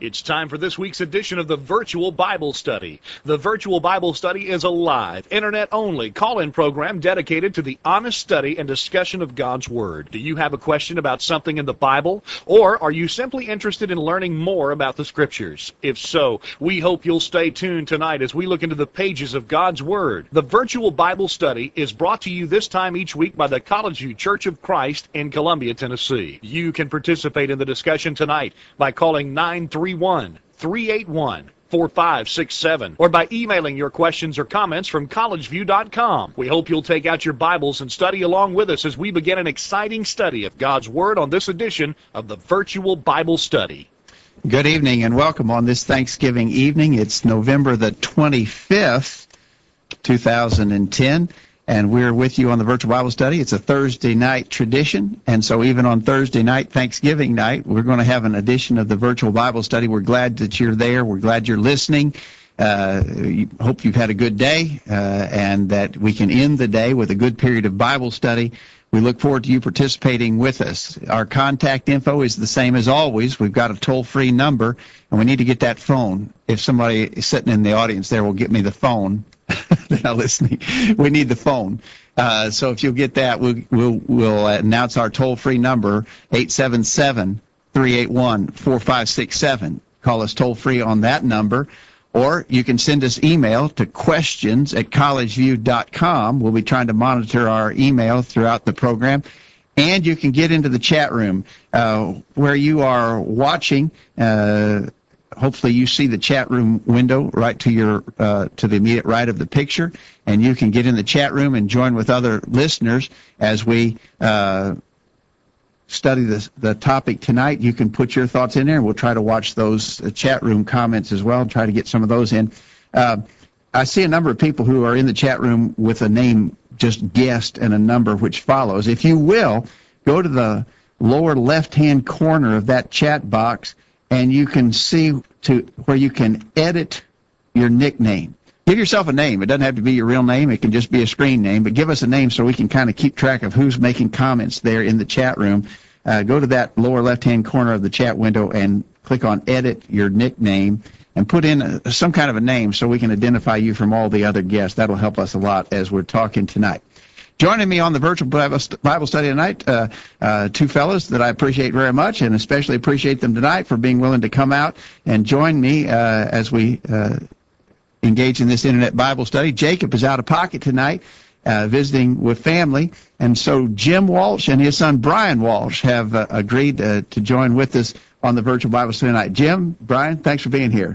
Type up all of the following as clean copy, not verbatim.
It's time for this week's edition of the Virtual Bible Study. The Virtual Bible Study is a live, internet-only call-in program dedicated to the honest study and discussion of God's Word. Do you have a question about something in the Bible? Or are you simply interested in learning more about the Scriptures? If so, we hope you'll stay tuned tonight as we look into the pages of God's Word. The Virtual Bible Study is brought to you this time each week by the College View Church of Christ in Columbia, Tennessee. You can participate in the discussion tonight by calling 931-381-4567 or by emailing your questions or comments from collegeview.com. We hope you'll take out your Bibles and study along with us as we begin an exciting study of God's Word on this edition of the Virtual Bible Study. Good evening and welcome on this Thanksgiving evening. It's November the 25th, 2010. And we're with you on the Virtual Bible Study. It's a Thursday night tradition, and so even on Thursday night, Thanksgiving night, we're going to have an edition of the Virtual Bible Study. We're glad that you're there. We're glad you're listening. Hope you've had a good day, and that we can end the day with a good period of Bible study. We look forward to you participating with us. Our contact info is the same as always. We've got a toll-free number, and we need to get that phone. If somebody is sitting in the audience there will get me the phone, they're not listening. We need the phone. So if you'll get that, we'll announce our toll-free number, 877-381-4567. Call us toll-free on that number. Or you can send us email to questions@collegeview.com. We'll be trying to monitor our email throughout the program. And you can get into the chat room where you are watching. Hopefully you see the chat room window right to your to the immediate right of the picture, and you can get in the chat room and join with other listeners as we study the topic tonight. You can put your thoughts in there, and we'll try to watch those chat room comments as well and try to get some of those in. I see a number of people who are in the chat room with a name just guessed and a number which follows. If you will, go to the lower left-hand corner of that chat box, and you can see to where you can edit your nickname. Give yourself a name. It doesn't have to be your real name. It can just be a screen name, but give us a name so we can kind of keep track of who's making comments there in the chat room. Go to that lower left-hand corner of the chat window and click on Edit Your Nickname and put in some kind of a name so we can identify you from all the other guests. That'll help us a lot as we're talking tonight. Joining me on the Virtual Bible Study tonight, two fellows that I appreciate very much, and especially appreciate them tonight for being willing to come out and join me as we engage in this Internet Bible study. Jacob is out of pocket tonight, visiting with family, and so Jim Walsh and his son Brian Walsh have agreed to join with us on the Virtual Bible Study tonight. Jim, Brian, thanks for being here.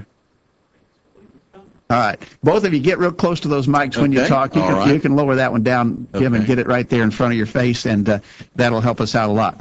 All right. Both of you get real close to those mics when you talk. You can lower that one down, Jim, and get it right there in front of your face, and that'll help us out a lot.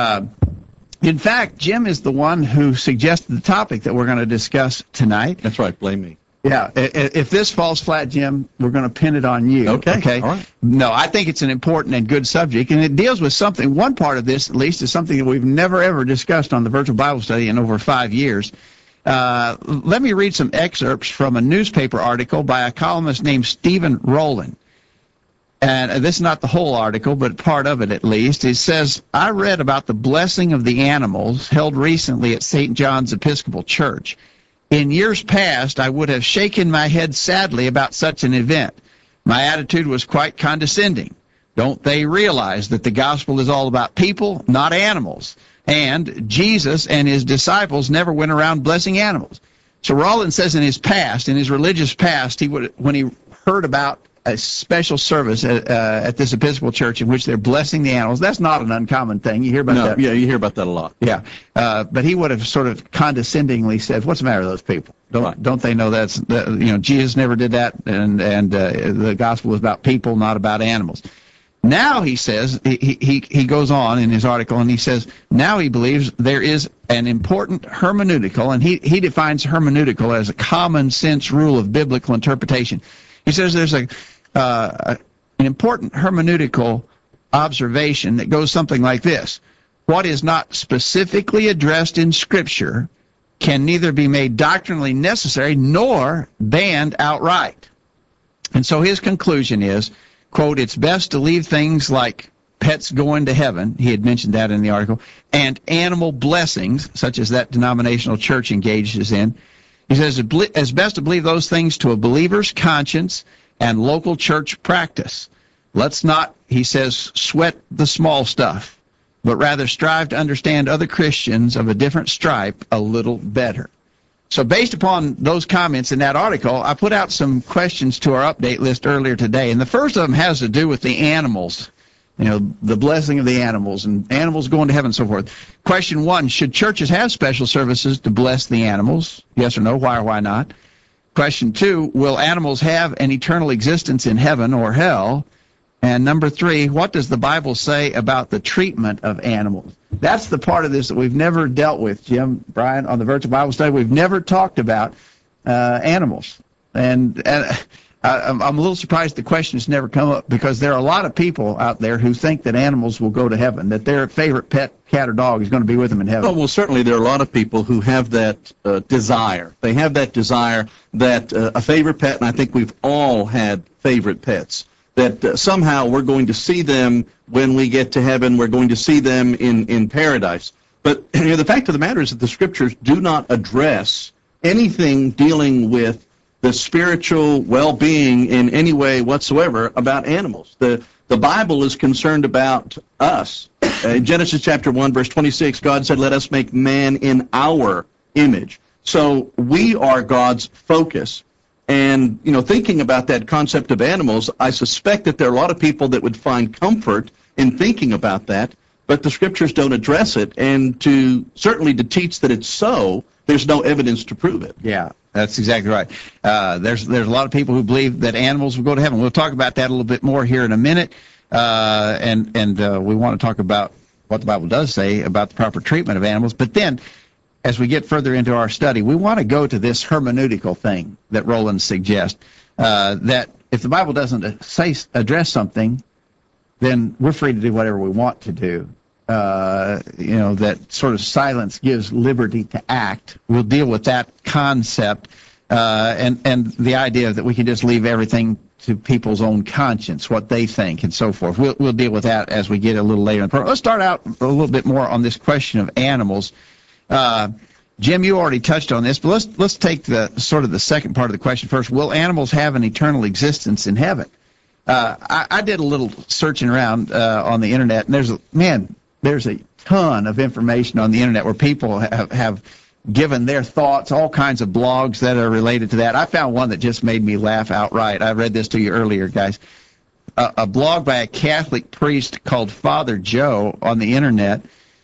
In fact, Jim is the one who suggested the topic that we're going to discuss tonight. That's right. Blame me. Yeah. If this falls flat, Jim, we're going to pin it on you. Okay. All right. No, I think it's an important and good subject, and it deals with something. One part of this, at least, is something that we've never, ever discussed on the Virtual Bible Study in over 5 years. Let me read some excerpts from a newspaper article by a columnist named Stephen Rowland. And this is not the whole article, but part of it at least. It says, I read about the blessing of the animals held recently at St. John's Episcopal Church. In years past, I would have shaken my head sadly about such an event. My attitude was quite condescending. Don't they realize that the gospel is all about people, not animals? And Jesus and his disciples never went around blessing animals. So Rowland says in his past, in his religious past, when he heard about a special service at this Episcopal church in which they're blessing the animals, that's not an uncommon thing. You hear about that? Yeah, you hear about that a lot. Yeah, but he would have sort of condescendingly said, "What's the matter with those people? Don't they know Jesus never did that, and the gospel is about people, not about animals." Now he says, he goes on in his article, and he says, now he believes there is an important hermeneutical, and he defines hermeneutical as a common sense rule of biblical interpretation. He says there's an important hermeneutical observation that goes something like this. What is not specifically addressed in Scripture can neither be made doctrinally necessary nor banned outright. And so his conclusion is, quote, it's best to leave things like pets going to heaven, he had mentioned that in the article, and animal blessings, such as that denominational church engages in. He says it's best to believe those things to a believer's conscience and local church practice. Let's not, he says, sweat the small stuff, but rather strive to understand other Christians of a different stripe a little better. So based upon those comments in that article, I put out some questions to our update list earlier today, and the first of them has to do with the animals. The blessing of the animals and animals going to heaven and so forth. Question 1, should churches have special services to bless the animals? Yes or no, why or why not? Question 2, will animals have an eternal existence in heaven or hell? And number 3, what does the Bible say about the treatment of animals? That's the part of this that we've never dealt with, Jim, Brian, on the Virtual Bible Study. We've never talked about animals. And I'm a little surprised the question has never come up, because there are a lot of people out there who think that animals will go to heaven, that their favorite pet, cat or dog, is going to be with them in heaven. Oh, well, certainly there are a lot of people who have that desire. They have that desire that a favorite pet, and I think we've all had favorite pets, that somehow we're going to see them when we get to heaven. We're going to see them in paradise. But the fact of the matter is that the Scriptures do not address anything dealing with the spiritual well-being in any way whatsoever about animals. The Bible is concerned about us. In Genesis chapter 1, verse 26, God said, "Let us make man in our image." So we are God's focus. And, thinking about that concept of animals, I suspect that there are a lot of people that would find comfort in thinking about that, but the Scriptures don't address it. And certainly to teach that it's so, there's no evidence to prove it. Yeah. That's exactly right. There's a lot of people who believe that animals will go to heaven. We'll talk about that a little bit more here in a minute, and we want to talk about what the Bible does say about the proper treatment of animals. But then, as we get further into our study, we want to go to this hermeneutical thing that Roland suggests, that if the Bible doesn't address something, then we're free to do whatever we want to do. That sort of silence gives liberty to act. We'll deal with that concept and the idea that we can just leave everything to people's own conscience, what they think and so forth. We'll deal with that as we get a little later in the program. Let's start out a little bit more on this question of animals. Jim, you already touched on this, but let's take the second part of the question first. Will animals have an eternal existence in heaven? I did a little searching around on the internet, and there's a ton of information on the internet where people have given their thoughts, all kinds of blogs that are related to that. I found one that just made me laugh outright. I read this to you earlier, guys. A blog by a Catholic priest called Father Joe on the internet.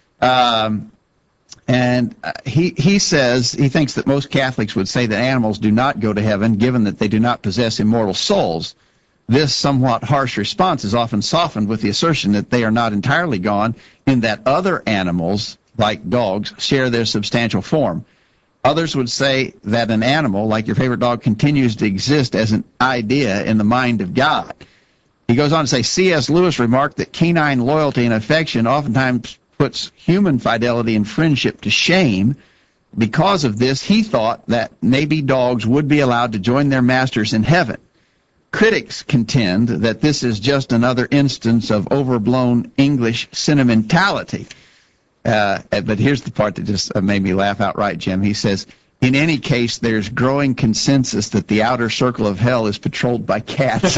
And he says he thinks that most Catholics would say that animals do not go to heaven, given that they do not possess immortal souls. This somewhat harsh response is often softened with the assertion that they are not entirely gone, in that other animals, like dogs, share their substantial form. Others would say that an animal, like your favorite dog, continues to exist as an idea in the mind of God. He goes on to say, C.S. Lewis remarked that canine loyalty and affection oftentimes puts human fidelity and friendship to shame. Because of this, he thought that maybe dogs would be allowed to join their masters in heaven. Critics contend that this is just another instance of overblown English sentimentality. But here's the part that just made me laugh outright, Jim. He says, in any case, there's growing consensus that the outer circle of hell is patrolled by cats.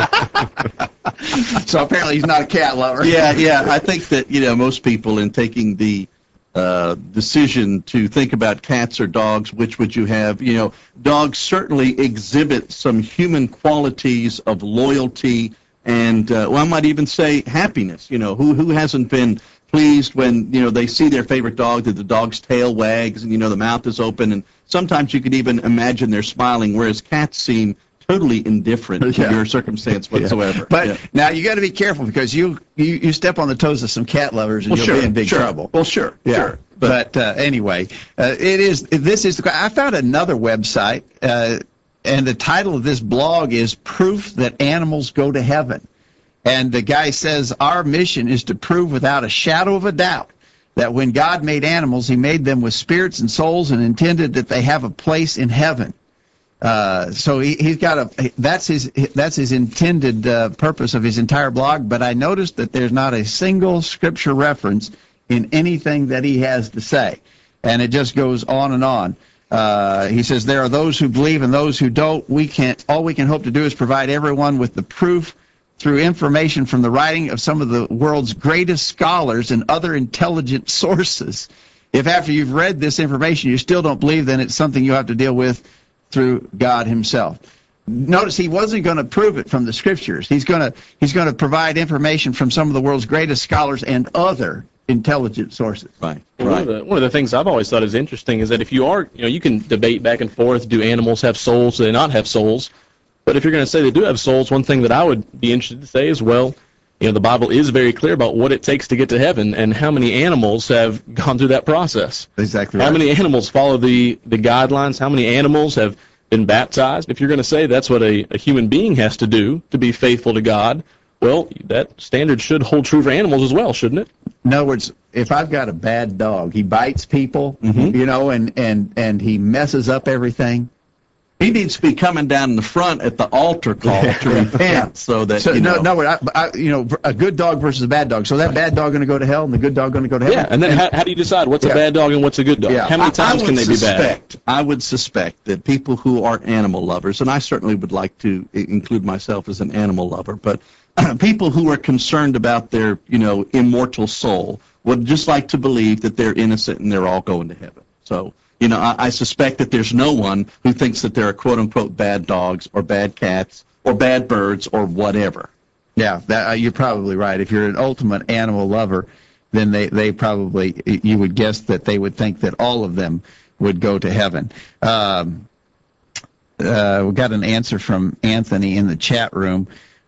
So apparently he's not a cat lover. Yeah. I think that, most people in taking the decision to think about cats or dogs, which would you have? Dogs certainly exhibit some human qualities of loyalty and, I might even say happiness. Who hasn't been pleased when, they see their favorite dog, that the dog's tail wags and, the mouth is open, and sometimes you could even imagine they're smiling, whereas cats seem totally indifferent to your circumstance whatsoever. But now you got to be careful, because you step on the toes of some cat lovers and you'll be in big trouble. Well, sure. But anyway, I found another website, and the title of this blog is Proof That Animals Go to Heaven. And the guy says, our mission is to prove without a shadow of a doubt that when God made animals, he made them with spirits and souls and intended that they have a place in heaven. So he's got that's his intended purpose of his entire blog. But I noticed that there's not a single scripture reference in anything that he has to say, and it just goes on and on. He says there are those who believe and those who don't. All we can hope to do is provide everyone with the proof through information from the writing of some of the world's greatest scholars and other intelligent sources. If after you've read this information you still don't believe, then it's something you have to deal with through God himself. Notice he wasn't going to prove it from the scriptures. He's going to provide information from some of the world's greatest scholars and other intelligent sources. Right. One of the things I've always thought is interesting is that if you are, you can debate back and forth, do animals have souls, do they not have souls? But if you're going to say they do have souls, one thing that I would be interested to say is, well, the Bible is very clear about what it takes to get to heaven and how many animals have gone through that process. Exactly right. How many animals follow the guidelines? How many animals have been baptized? If you're going to say that's what a human being has to do to be faithful to God, well, that standard should hold true for animals as well, shouldn't it? In other words, if I've got a bad dog, he bites people, and he messes up everything. He needs to be coming down in the front at the altar call to repent, so that a good dog versus a bad dog. So that bad dog going to go to hell, and the good dog going to go to heaven. Yeah, and then how do you decide what's a bad dog and what's a good dog? Yeah. How many times can they be bad? I would suspect that people who are animal lovers, and I certainly would like to include myself as an animal lover, but people who are concerned about their, immortal soul would just like to believe that they're innocent and they're all going to heaven. So, I suspect that there's no one who thinks that there are quote-unquote bad dogs or bad cats or bad birds or whatever. Yeah, you're probably right. If you're an ultimate animal lover, then they probably, you would guess that they would think that all of them would go to heaven. We got an answer from Anthony in the chat room.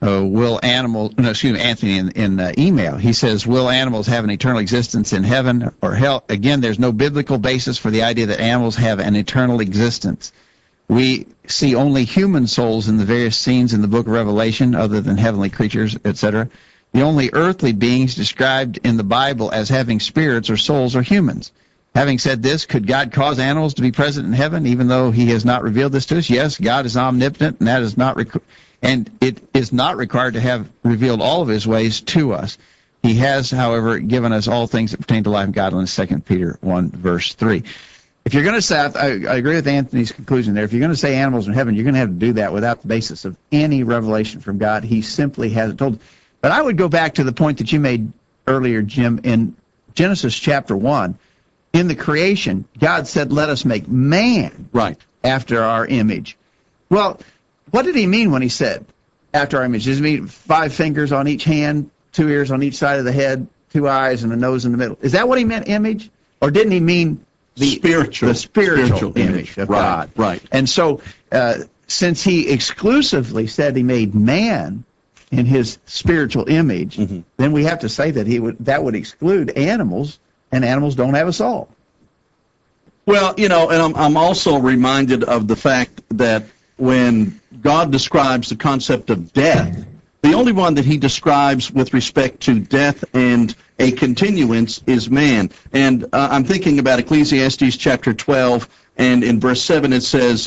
Anthony in email. He says, will animals have an eternal existence in heaven or hell? Again, there's no biblical basis for the idea that animals have an eternal existence. We see only human souls in the various scenes in the book of Revelation, other than heavenly creatures, etc. The only earthly beings described in the Bible as having spirits or souls are humans. Having said this, could God cause animals to be present in heaven, even though he has not revealed this to us? Yes, God is omnipotent, and that is not and it is not required to have revealed all of his ways to us. He has, however, given us all things that pertain to life and godliness, 2 Peter 1, verse 3. If you're going to say, I agree with Anthony's conclusion there, if you're going to say animals in heaven, you're going to have to do that without the basis of any revelation from God. He simply hasn't told. But I would go back to the point that you made earlier, Jim, in Genesis chapter 1. In the creation, God said, let us make man after our image. Well, what did he mean when he said, after our image? Does he mean 5 fingers on each hand, 2 ears on each side of the head, 2 eyes, and a nose in the middle? Is that what he meant, image? Or didn't he mean the spiritual image of God? Right. And so, since he exclusively said he made man in his spiritual image, then we have to say that that would exclude animals, and animals don't have a soul. Well, and I'm also reminded of the fact that when God describes the concept of death, the only one that he describes with respect to death and a continuance is man. And I'm thinking about Ecclesiastes chapter 12, and in verse 7 it says,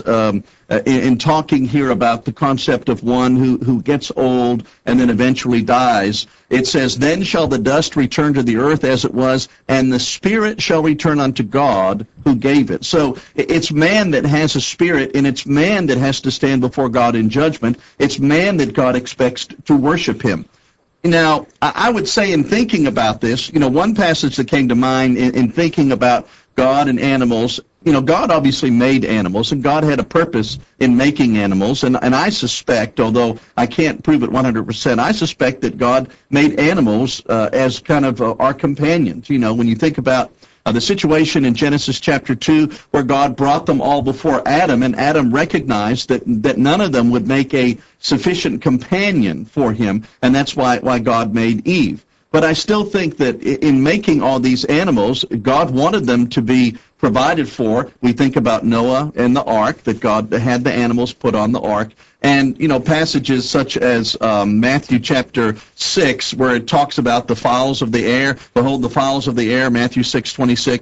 in talking here about the concept of one who gets old and then eventually dies, it says, then shall the dust return to the earth as it was, and the spirit shall return unto God who gave it. So it's man that has a spirit, and it's man that has to stand before God in judgment. It's man that God expects to worship him. Now, I would say in thinking about this, one passage that came to mind in thinking about God and animals, God obviously made animals, and God had a purpose in making animals, and I suspect, although I can't prove it 100%, I suspect that God made animals as kind of our companions. When you think about the situation in Genesis chapter 2 where God brought them all before Adam, and Adam recognized that none of them would make a sufficient companion for him, and that's why God made Eve. But I still think that in making all these animals, God wanted them to be provided for. We think about Noah and the ark, that God had the animals put on the ark. And, passages such as Matthew chapter 6, where it talks about the fowls of the air. Behold, the fowls of the air, Matthew 6:26.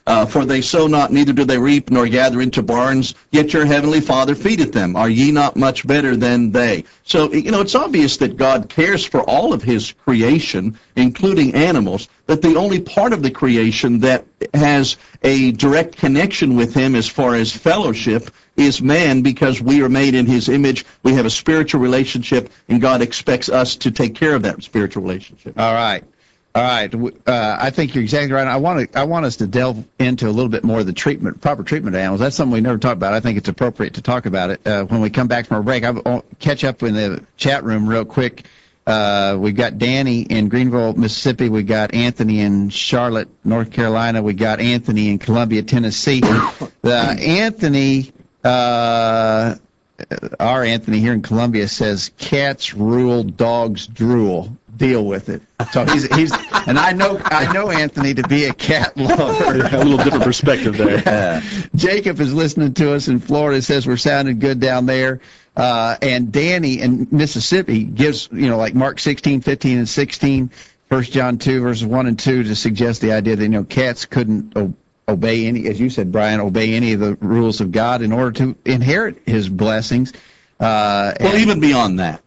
For they sow not, neither do they reap, nor gather into barns, yet your heavenly Father feedeth them. Are ye not much better than they? So, it's obvious that God cares for all of his creation, including animals, that the only part of the creation that has a direct connection with him as far as fellowship is man, because we are made in his image. We have a spiritual relationship, and God expects us to take care of that spiritual relationship. All right. I think you're exactly right. I want us to delve into a little bit more of the proper treatment of animals. That's something we never talked about. I think it's appropriate to talk about it when we come back from our break. I'll catch up in the chat room real quick. We've got Danny in Greenville, Mississippi. We got Anthony in Charlotte, North Carolina. We got Anthony in Columbia, Tennessee. Anthony, our Anthony here in Columbia says, cats rule, dogs drool. Deal with it. So he's and I know Anthony to be a cat lover. A little different perspective there. Jacob is listening to us in Florida. Says we're sounding good down there. And Danny in Mississippi gives, like Mark 16, 15, and 16, 1 John 2, verses 1 and 2 to suggest the idea that, cats couldn't obey any, as you said, Brian, obey any of the rules of God in order to inherit his blessings. Well, even beyond that,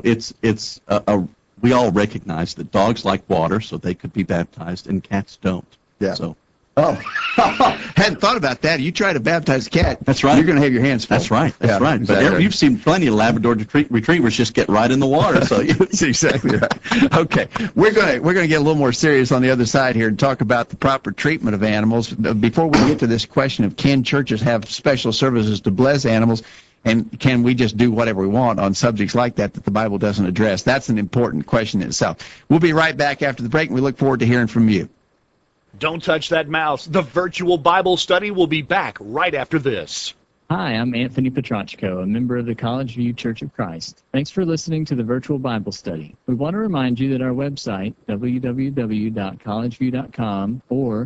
we all recognize that dogs like water, so they could be baptized, and cats don't. Yeah. So. Oh, hadn't thought about that. You try to baptize a cat. That's right. You're going to have your hands full. That's right. That's right. Exactly. But you've seen plenty of Labrador retrievers just get right in the water. So that's exactly right. Okay, we're going to get a little more serious on the other side here and talk about the proper treatment of animals. Before we get to this question of can churches have special services to bless animals, and can we just do whatever we want on subjects like that the Bible doesn't address? That's an important question in itself. We'll be right back after the break, and we look forward to hearing from you. Don't touch that mouse. The virtual Bible study will be back right after this. Hi, I'm Anthony Petrachko, a member of the College View Church of Christ. Thanks for listening to the virtual Bible study. We want to remind you that our website, www.collegeview.com or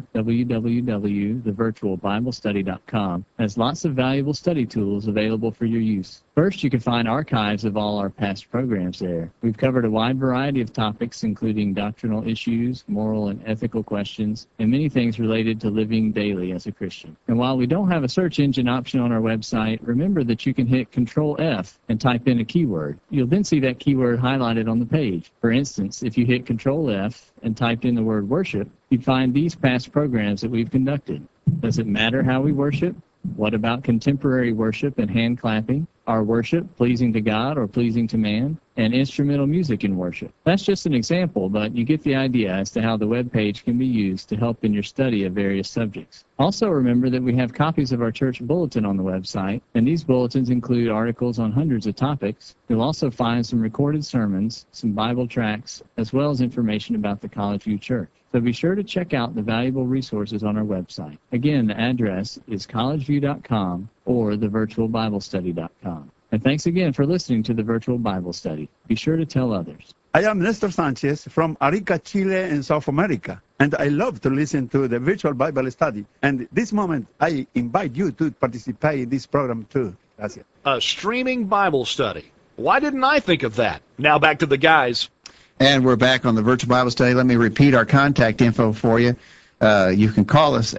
www.thevirtualbiblestudy.com, has lots of valuable study tools available for your use. First, you can find archives of all our past programs there. We've covered a wide variety of topics, including doctrinal issues, moral and ethical questions, and many things related to living daily as a Christian. And while we don't have a search engine option on our website, remember that you can hit Control F and type in a keyword. You'll then see that keyword highlighted on the page. For instance, if you hit Control F and typed in the word worship, you'd find these past programs that we've conducted. Does it matter how we worship? What about contemporary worship and hand clapping? Our worship pleasing to God or pleasing to man? And instrumental music in worship. That's just an example, but you get the idea as to how the web page can be used to help in your study of various subjects. Also remember that we have copies of our church bulletin on the website, and these bulletins include articles on hundreds of topics. You'll also find some recorded sermons, some Bible tracts, as well as information about the College View Church. So be sure to check out the valuable resources on our website. Again, the address is collegeview.com or thevirtualbiblestudy.com. And thanks again for listening to the Virtual Bible Study. Be sure to tell others. I am Nestor Sanchez from Arica, Chile in South America, and I love to listen to the Virtual Bible Study. And this moment, I invite you to participate in this program too. Gracias. A streaming Bible study. Why didn't I think of that? Now back to the guys. And we're back on the Virtual Bible Study. Let me repeat our contact info for you. You can call us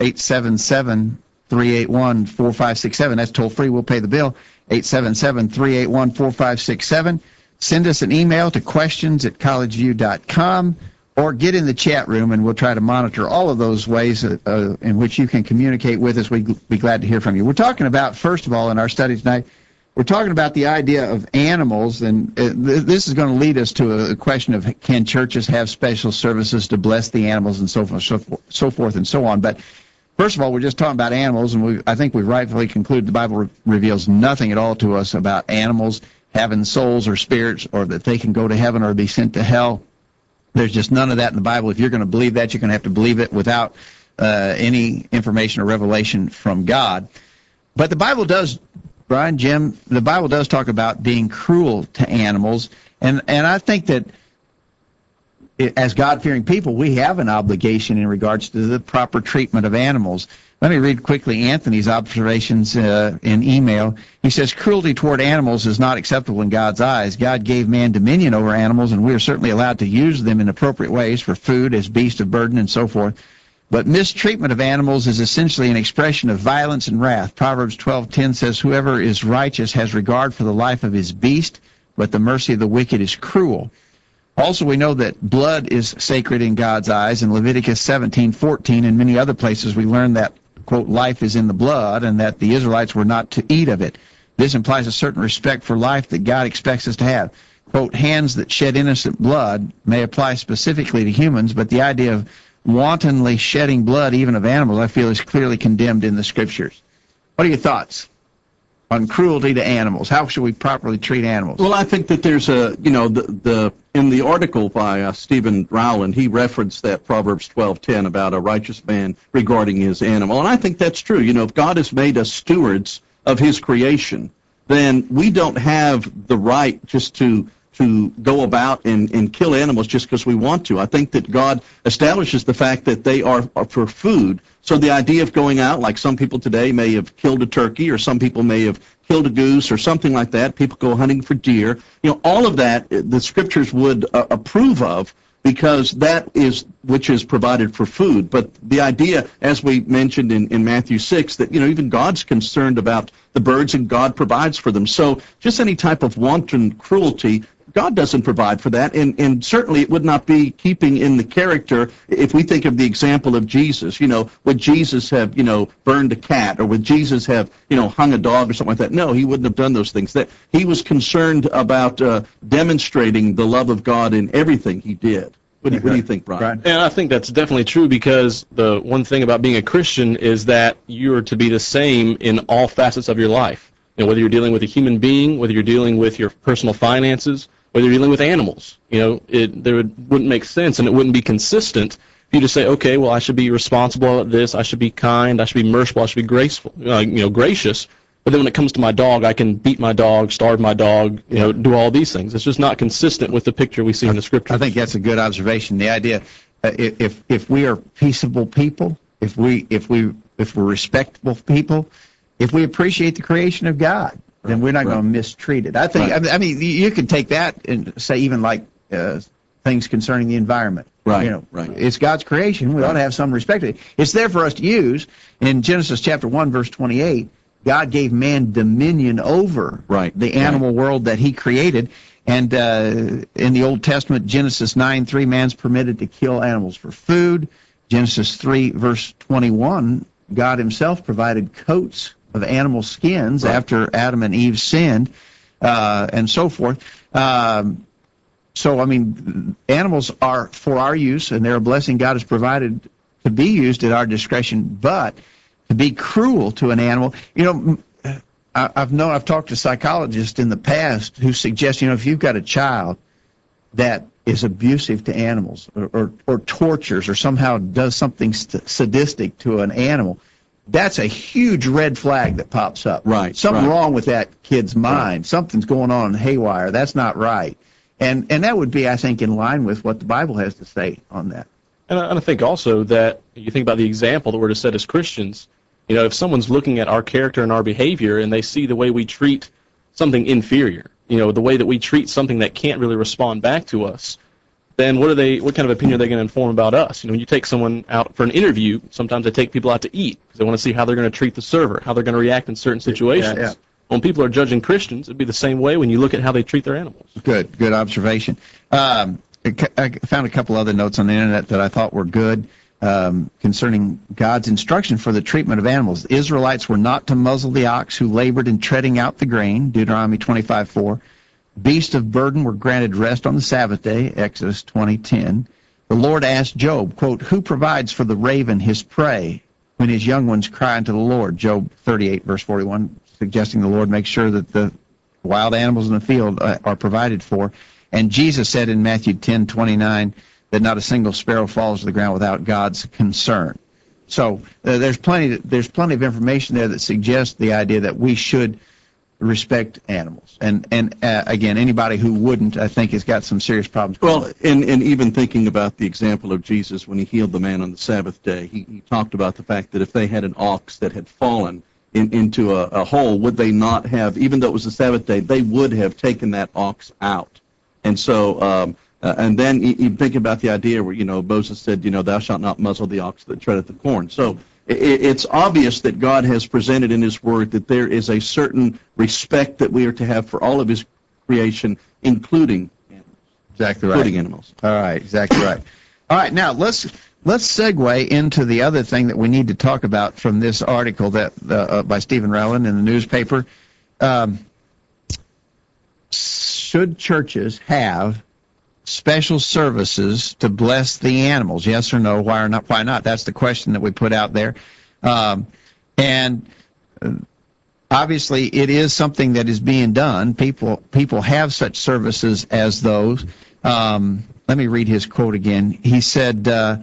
877-381-4567. That's toll free. We'll pay the bill. 877-381-4567. Send us an email to questions@collegeview.com or get in the chat room, and we'll try to monitor all of those ways in which you can communicate with us. We'd be glad to hear from you. We're talking about, first of all, in our study tonight, we're talking about the idea of animals, and this is going to lead us to a question of can churches have special services to bless the animals and so forth and so on. But first of all, we're just talking about animals, and I think we've rightfully concluded the Bible reveals nothing at all to us about animals having souls or spirits, or that they can go to heaven or be sent to hell. There's just none of that in the Bible. If you're going to believe that, you're going to have to believe it without any information or revelation from God. But the Bible does, Brian, Jim, the Bible does talk about being cruel to animals, and I think that as God-fearing people, we have an obligation in regards to the proper treatment of animals. Let me read quickly Anthony's observations in email. He says, cruelty toward animals is not acceptable in God's eyes. God gave man dominion over animals, and we are certainly allowed to use them in appropriate ways for food, as beasts of burden, and so forth. But mistreatment of animals is essentially an expression of violence and wrath. Proverbs 12:10 says, "Whoever is righteous has regard for the life of his beast, but the mercy of the wicked is cruel." Also, we know that blood is sacred in God's eyes. In Leviticus 17:14 and many other places, we learn that, quote, life is in the blood, and that the Israelites were not to eat of it. This implies a certain respect for life that God expects us to have. Quote, hands that shed innocent blood may apply specifically to humans, but the idea of wantonly shedding blood, even of animals, I feel is clearly condemned in the Scriptures. What are your thoughts on cruelty to animals? How should we properly treat animals? Well, I think that there's in the article by Stephen Rowland, he referenced that Proverbs 12:10 about a righteous man regarding his animal, and I think that's true. If God has made us stewards of His creation, then we don't have the right just to go about and kill animals just because we want to. I think that God establishes the fact that they are for food. So the idea of going out, like some people today may have killed a turkey, or some people may have killed a goose or something like that. People go hunting for deer. All of that the Scriptures would approve of, because that is which is provided for food. But the idea, as we mentioned in Matthew 6, that even God's concerned about the birds and God provides for them. So just any type of wanton cruelty, God doesn't provide for that, and certainly it would not be keeping in the character. If we think of the example of Jesus, would Jesus have, burned a cat, or would Jesus have, hung a dog or something like that? No, He wouldn't have done those things. That He was concerned about demonstrating the love of God in everything He did. What do you think, Brian? And I think that's definitely true, because the one thing about being a Christian is that you are to be the same in all facets of your life. Whether you're dealing with a human being, whether you're dealing with your personal finances, whether you're dealing with animals, wouldn't make sense, and it wouldn't be consistent if you just say, okay, well, I should be responsible at this, I should be kind, I should be merciful, I should be graceful, gracious. But then when it comes to my dog, I can beat my dog, starve my dog, do all these things. It's just not consistent with the picture we see in the Scripture. I think that's a good observation. The idea, if we are peaceable people, if we're respectable people, if we appreciate the creation of God, then we're not going to mistreat it. I think. I mean, you can take that and say even like things concerning the environment. Right. It's God's creation. We ought to have some respect to it. It's there for us to use. In Genesis chapter 1, verse 28, God gave man dominion over the animal world that He created. And in the Old Testament, Genesis 9:3, man's permitted to kill animals for food. Genesis 3, verse 21, God Himself provided coats of animal skins after Adam and Eve sinned, and so forth. So, I mean, animals are for our use, and they're a blessing God has provided to be used at our discretion. But to be cruel to an animal, I've talked to psychologists in the past who suggest, if you've got a child that is abusive to animals, or tortures, or somehow does something sadistic to an animal, that's a huge red flag that pops up. Something wrong with that kid's mind. Something's going on haywire. That's not right. And that would be, I think, in line with what the Bible has to say on that. And I think also that you think about the example that we're to set as Christians. If someone's looking at our character and our behavior, and they see the way we treat something inferior, the way that we treat something that can't really respond back to us, then what kind of opinion are they going to inform about us? When you take someone out for an interview, sometimes they take people out to eat because they want to see how they're going to treat the server, how they're going to react in certain situations. When people are judging Christians, it'd be the same way when you look at how they treat their animals. Good observation. I found a couple other notes on the internet that I thought were good concerning God's instruction for the treatment of animals. The Israelites were not to muzzle the ox who labored in treading out the grain, Deuteronomy 25:4. Beasts of burden were granted rest on the Sabbath day, Exodus 20:10. The Lord asked Job, quote, who provides for the raven his prey when his young ones cry unto the Lord, Job 38, verse 41, suggesting the Lord makes sure that the wild animals in the field are provided for. And Jesus said in Matthew 10:29 that not a single sparrow falls to the ground without God's concern. So there's plenty of information there that suggests the idea that we should respect animals. And again, anybody who wouldn't, I think, has got some serious problems. Well, and even thinking about the example of Jesus when He healed the man on the Sabbath day, he talked about the fact that if they had an ox that had fallen into a hole, would they not have, even though it was the Sabbath day, they would have taken that ox out. And so And then you think about the idea where, Moses said, thou shalt not muzzle the ox that treadeth the corn. So it's obvious that God has presented in his word that there is a certain respect that we are to have for all of his creation, including animals. Exactly right. Including animals. All right, exactly right. All right, now let's segue into the other thing that we need to talk about from this article that by Stephen Rowland in the newspaper. Should churches have special services to bless the animals? Yes or no? Why or not? Why not? That's the question that we put out there. And obviously, it is something that is being done. People have such services as those. Let me read his quote again. He said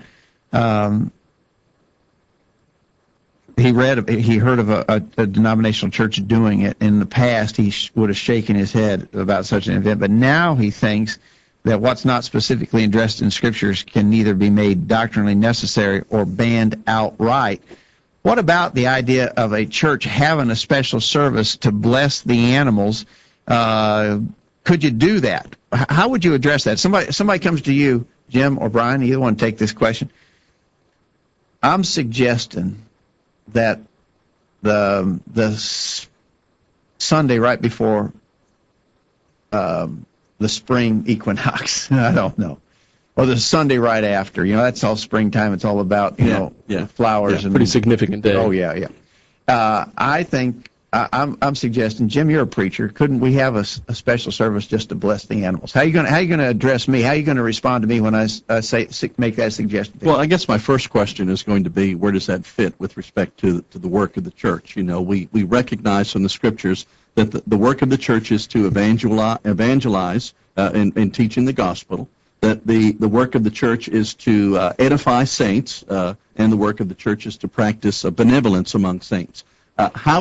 he heard of a denominational church doing it. In the past, he would have shaken his head about such an event, but now he thinks that what's not specifically addressed in scriptures can neither be made doctrinally necessary or banned outright. What about the idea of a church having a special service to bless the animals? Could you do that? How would you address that? Somebody comes to you, Jim or Brian, either one take this question. I'm suggesting that the Sunday right before the spring equinox, I don't know, or the Sunday right after, that's all springtime. It's all about, flowers. Yeah, pretty significant day. Oh, yeah. I think, I'm suggesting, Jim, you're a preacher. Couldn't we have a special service just to bless the animals? How are you going to address me? How are you going to respond to me when I make that suggestion? Well, I guess my first question is going to be, where does that fit with respect to the work of the church? We recognize from the scriptures that the work of the church is to evangelize in teaching the gospel, that the work of the church is to edify saints, and the work of the church is to practice benevolence among saints. How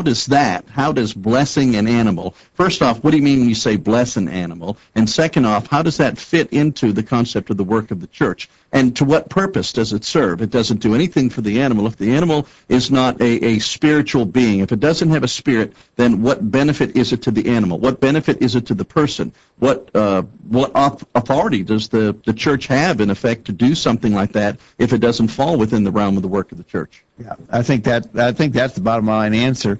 does blessing an animal, first off, what do you mean when you say bless an animal? And second off, how does that fit into the concept of the work of the church? And to what purpose does it serve? It doesn't do anything for the animal. If the animal is not a spiritual being, if it doesn't have a spirit, then what benefit is it to the animal? What benefit is it to the person? What authority does the church have, in effect, to do something like that if it doesn't fall within the realm of the work of the church? Yeah, I think that's the bottom line answer.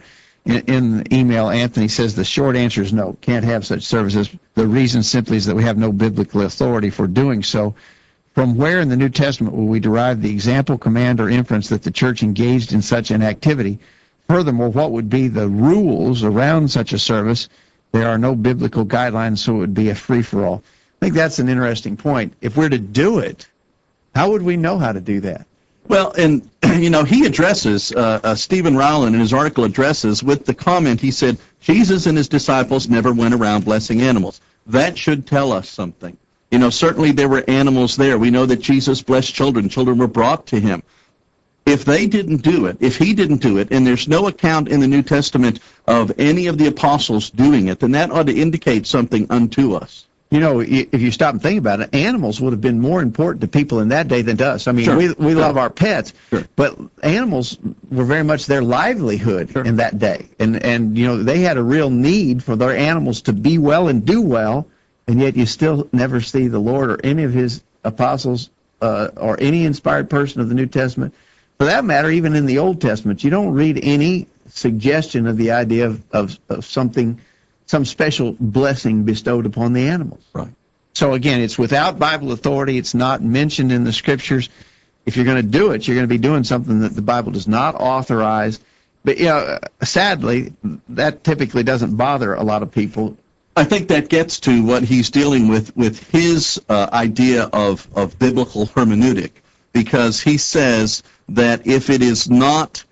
In the email, Anthony says the short answer is no, can't have such services. The reason simply is that we have no biblical authority for doing so. From where in the New Testament will we derive the example, command, or inference that the church engaged in such an activity? Furthermore, what would be the rules around such a service? There are no biblical guidelines, so it would be a free-for-all. I think that's an interesting point. If we're to do it, how would we know how to do that? Well, and, he addresses, Stephen Rowland in his article addresses with the comment, he said, Jesus and his disciples never went around blessing animals. That should tell us something. Certainly there were animals there. We know that Jesus blessed children. Children were brought to him. If they didn't do it, if he didn't do it, and there's no account in the New Testament of any of the apostles doing it, then that ought to indicate something unto us. If you stop and think about it, animals would have been more important to people in that day than to us. I mean, Sure. we love our pets, Sure. but animals were very much their livelihood in that day. And they had a real need for their animals to be well and do well, and yet you still never see the Lord or any of his apostles or any inspired person of the New Testament. For that matter, even in the Old Testament, you don't read any suggestion of the idea of something, some special blessing bestowed upon the animals. Right. So again, it's without Bible authority. It's not mentioned in the scriptures. If you're going to do it, you're going to be doing something that the Bible does not authorize. But sadly, that typically doesn't bother a lot of people. I think that gets to what he's dealing with his idea of biblical hermeneutic, because he says that if it is not,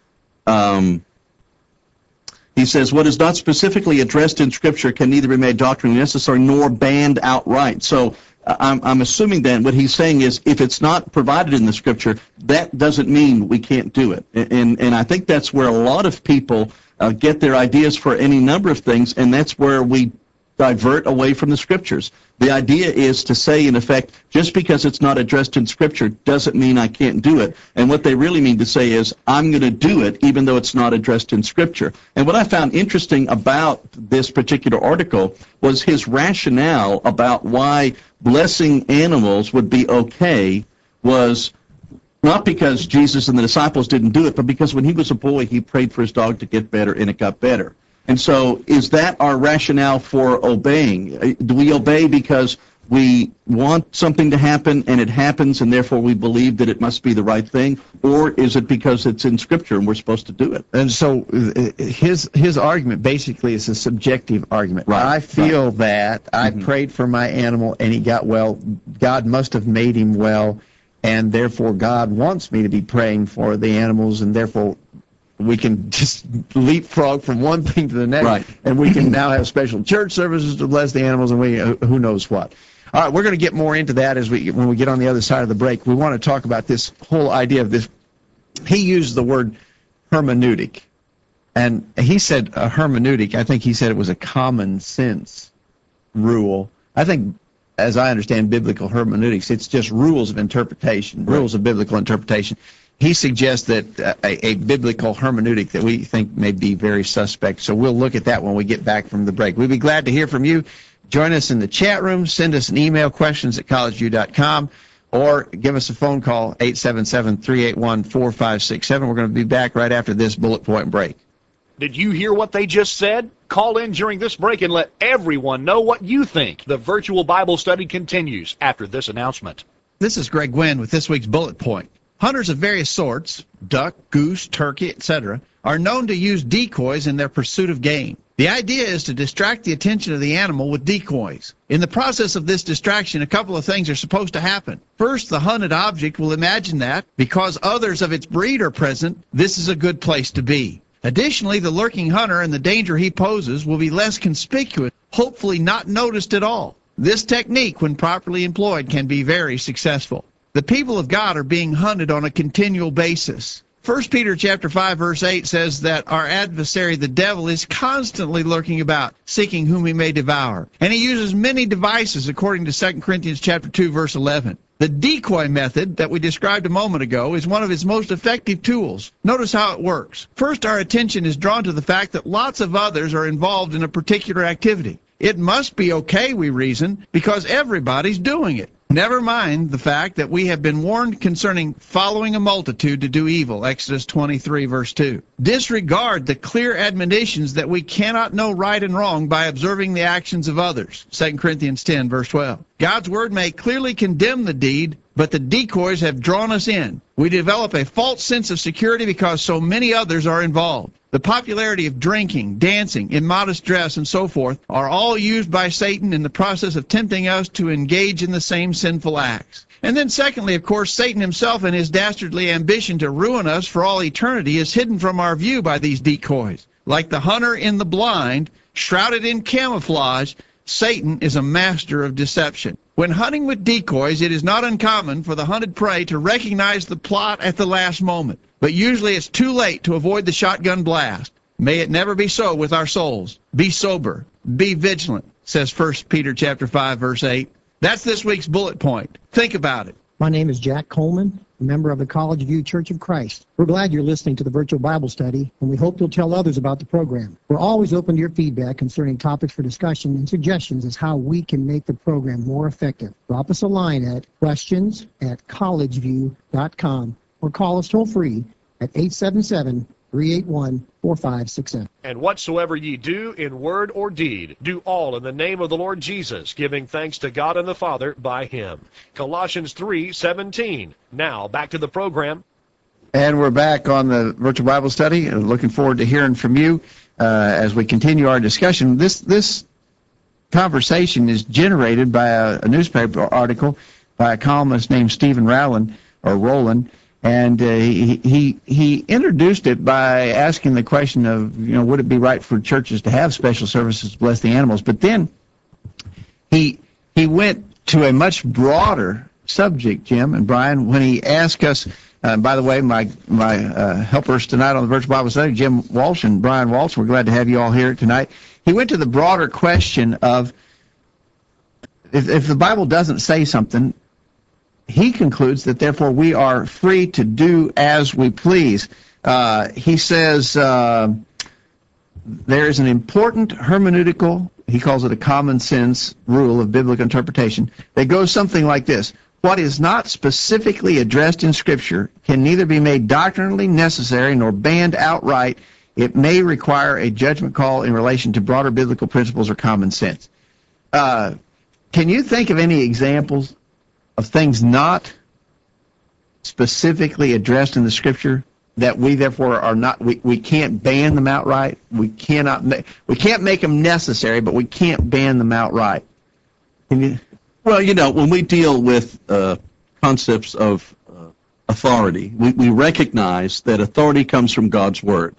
he says, what is not specifically addressed in Scripture can neither be made doctrinally necessary nor banned outright. So I'm assuming then what he's saying is, if it's not provided in the Scripture, that doesn't mean we can't do it. And I think that's where a lot of people get their ideas for any number of things, and that's where we divert away from the Scriptures. The idea is to say, in effect, just because it's not addressed in Scripture doesn't mean I can't do it. And what they really mean to say is, I'm going to do it even though it's not addressed in Scripture. And what I found interesting about this particular article was his rationale about why blessing animals would be okay was not because Jesus and the disciples didn't do it, but because when he was a boy, he prayed for his dog to get better, and it got better. And so is that our rationale for obeying? Do we obey because we want something to happen and it happens and therefore we believe that it must be the right thing? Or is it because it's in Scripture and we're supposed to do it? And so his argument basically is a subjective argument. Right. I feel that I prayed for my animal and he got well. God must have made him well, and therefore God wants me to be praying for the animals, and therefore we can just leapfrog from one thing to the next, Right. and we can now have special church services to bless the animals, and we who knows what. All right, we're going to get more into that when we get on the other side of the break. We want to talk about this whole idea of this. He used the word hermeneutic, and he said a hermeneutic. I think he said it was a common sense rule. I think, as I understand biblical hermeneutics, it's just rules of interpretation, rules of biblical interpretation. He suggests that a biblical hermeneutic that we think may be very suspect. So we'll look at that when we get back from the break. We'd be glad to hear from you. Join us in the chat room. Send us an email, questions@collegeview.com, or give us a phone call, 877-381-4567. We're going to be back right after this bullet point break. Did you hear what they just said? Call in during this break and let everyone know what you think. The virtual Bible study continues after this announcement. This is Greg Gwynn with this week's bullet point. Hunters of various sorts, duck, goose, turkey, etc., are known to use decoys in their pursuit of game. The idea is to distract the attention of the animal with decoys. In the process of this distraction, a couple of things are supposed to happen. First, the hunted object will imagine that, because others of its breed are present, this is a good place to be. Additionally, the lurking hunter and the danger he poses will be less conspicuous, hopefully not noticed at all. This technique, when properly employed, can be very successful. The people of God are being hunted on a continual basis. 1 Peter chapter 5, verse 8 says that our adversary, the devil, is constantly lurking about, seeking whom he may devour. And he uses many devices, according to 2 Corinthians chapter 2, verse 11. The decoy method that we described a moment ago is one of his most effective tools. Notice how it works. First, our attention is drawn to the fact that lots of others are involved in a particular activity. It must be okay, we reason, because everybody's doing it. Never mind the fact that we have been warned concerning following a multitude to do evil, Exodus 23, verse 2. Disregard the clear admonitions that we cannot know right and wrong by observing the actions of others, 2 Corinthians 10, verse 12. God's word may clearly condemn the deed, but the decoys have drawn us in. We develop a false sense of security because so many others are involved. The popularity of drinking, dancing, immodest dress, and so forth are all used by Satan in the process of tempting us to engage in the same sinful acts. And then secondly, of course, Satan himself and his dastardly ambition to ruin us for all eternity is hidden from our view by these decoys. Like the hunter in the blind, shrouded in camouflage, Satan is a master of deception. When hunting with decoys, it is not uncommon for the hunted prey to recognize the plot at the last moment. But usually it's too late to avoid the shotgun blast. May it never be so with our souls. Be sober. Be vigilant, says 1 Peter chapter 5, verse 8. That's this week's bullet point. Think about it. My name is Jack Coleman, a member of the College View Church of Christ. We're glad you're listening to the virtual Bible study, and we hope you'll tell others about the program. We're always open to your feedback concerning topics for discussion and suggestions as how we can make the program more effective. Drop us a line at questions@collegeview.com or call us toll-free at 877-381-4567. And whatsoever ye do in word or deed, do all in the name of the Lord Jesus, giving thanks to God and the Father by him. Colossians 3:17. Now, back to the program. And we're back on the virtual Bible study. Looking forward to hearing from you as we continue our discussion. This conversation is generated by a newspaper article by a columnist named Stephen Rowland, and he introduced it by asking the question of, would it be right for churches to have special services to bless the animals? But then he went to a much broader subject, Jim and Brian, when he asked us, And by the way, my helpers tonight on the Virtual Bible Study, Jim Walsh and Brian Walsh, we're glad to have you all here tonight. He went to the broader question of if the Bible doesn't say something, he concludes that therefore we are free to do as we please. He says there is an important hermeneutical, he calls it a common sense rule of biblical interpretation, that goes something like this. What is not specifically addressed in Scripture can neither be made doctrinally necessary nor banned outright. It may require a judgment call in relation to broader biblical principles or common sense. Can you think of any examples of things not specifically addressed in the Scripture that we therefore are not, we can't ban them outright? We can't make them necessary, but we can't ban them outright. Can you? Well, when we deal with concepts of authority, we recognize that authority comes from God's Word.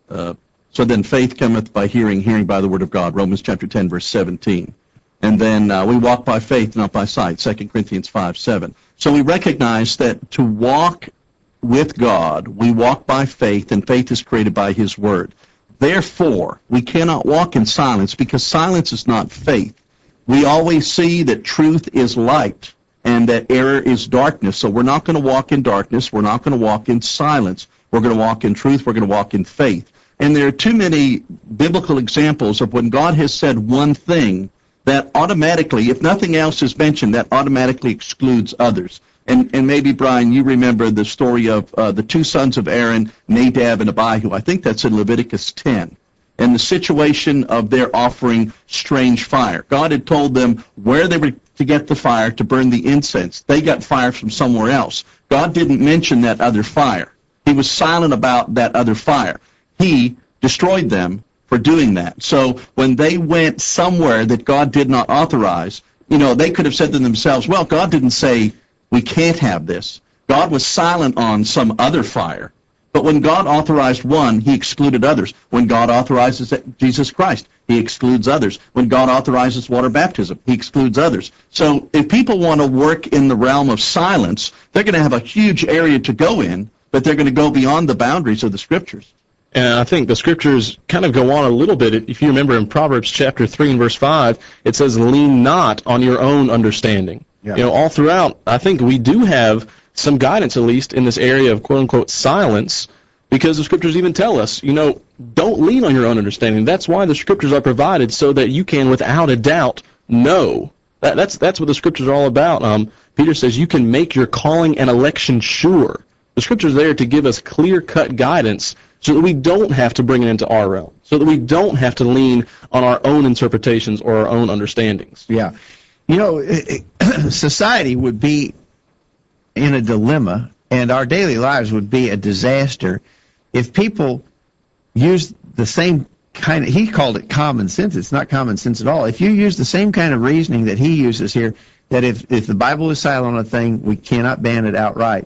So then faith cometh by hearing, hearing by the Word of God, Romans chapter 10, verse 17. And then we walk by faith, not by sight, 2 Corinthians 5:7. So we recognize that to walk with God, we walk by faith, and faith is created by His Word. Therefore, we cannot walk in silence, because silence is not faith. We always see that truth is light and that error is darkness. So we're not going to walk in darkness. We're not going to walk in silence. We're going to walk in truth. We're going to walk in faith. And there are too many biblical examples of when God has said one thing that automatically, if nothing else is mentioned, that automatically excludes others. And maybe, Brian, you remember the story of the two sons of Aaron, Nadab and Abihu. I think that's in Leviticus 10. And the situation of their offering strange fire. God had told them where they were to get the fire to burn the incense. They got fire from somewhere else. God didn't mention that other fire. He was silent about that other fire. He destroyed them for doing that. So when they went somewhere that God did not authorize, they could have said to themselves, well, God didn't say we can't have this. God was silent on some other fire. But when God authorized one, He excluded others. When God authorizes Jesus Christ, He excludes others. When God authorizes water baptism, He excludes others. So if people want to work in the realm of silence, they're going to have a huge area to go in, but they're going to go beyond the boundaries of the Scriptures. And I think the Scriptures kind of go on a little bit. If you remember in Proverbs chapter 3 and verse 5, it says, lean not on your own understanding. Yeah. All throughout, I think we do have some guidance, at least, in this area of quote-unquote silence, because the Scriptures even tell us, don't lean on your own understanding. That's why the Scriptures are provided, so that you can, without a doubt, know. That's what the Scriptures are all about. Peter says you can make your calling and election sure. The Scriptures are there to give us clear-cut guidance so that we don't have to bring it into our realm, so that we don't have to lean on our own interpretations or our own understandings. Yeah. Society would be in a dilemma, and our daily lives would be a disaster if people used the same kind of, he called it common sense. It's not common sense at all. If you use the same kind of reasoning that he uses here, that if the Bible is silent on a thing, we cannot ban it outright.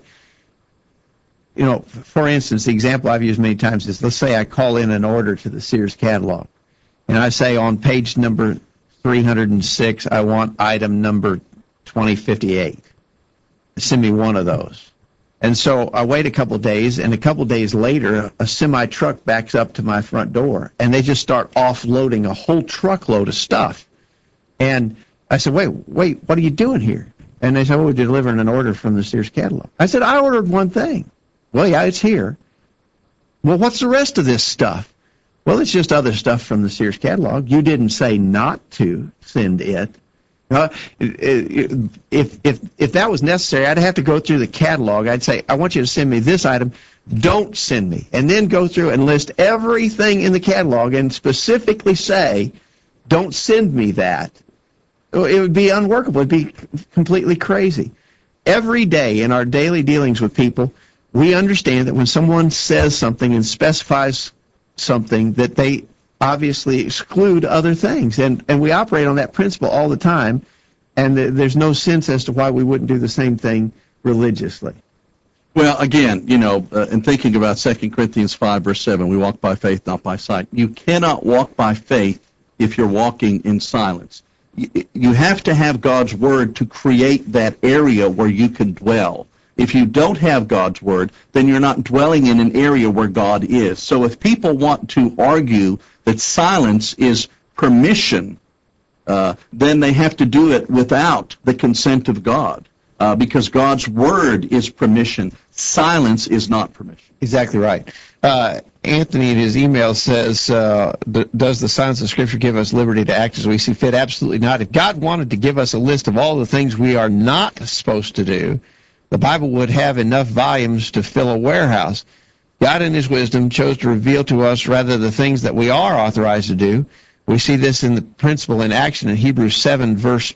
For instance, the example I've used many times is, let's say I call in an order to the Sears catalog, and I say on page number 306, I want item number 2058. Send me one of those. And so I wait a couple of days, and a couple of days later, a semi-truck backs up to my front door, and they just start offloading a whole truckload of stuff. And I said, wait, what are you doing here? And they said, we're delivering an order from the Sears catalog. I said, I ordered one thing. Well, yeah, it's here. Well, what's the rest of this stuff? Well, it's just other stuff from the Sears catalog. You didn't say not to send it. If that was necessary, I'd have to go through the catalog. I'd say, I want you to send me this item. Don't send me. And then go through and list everything in the catalog and specifically say, don't send me that. It would be unworkable. It would be completely crazy. Every day in our daily dealings with people, we understand that when someone says something and specifies something, that they obviously exclude other things. And we operate on that principle all the time, and there's no sense as to why we wouldn't do the same thing religiously. Well, again, in thinking about 2 Corinthians 5, verse 7, we walk by faith, not by sight. You cannot walk by faith if you're walking in silence. You have to have God's Word to create that area where you can dwell. If you don't have God's Word, then you're not dwelling in an area where God is. So if people want to argue that silence is permission, then they have to do it without the consent of God, because God's Word is permission. Silence is not permission. Exactly right. Anthony in his email says, does the silence of Scripture give us liberty to act as we see fit? Absolutely not. If God wanted to give us a list of all the things we are not supposed to do, the Bible would have enough volumes to fill a warehouse. God in his wisdom chose to reveal to us rather the things that we are authorized to do. We see this in the principle in action in Hebrews 7, verse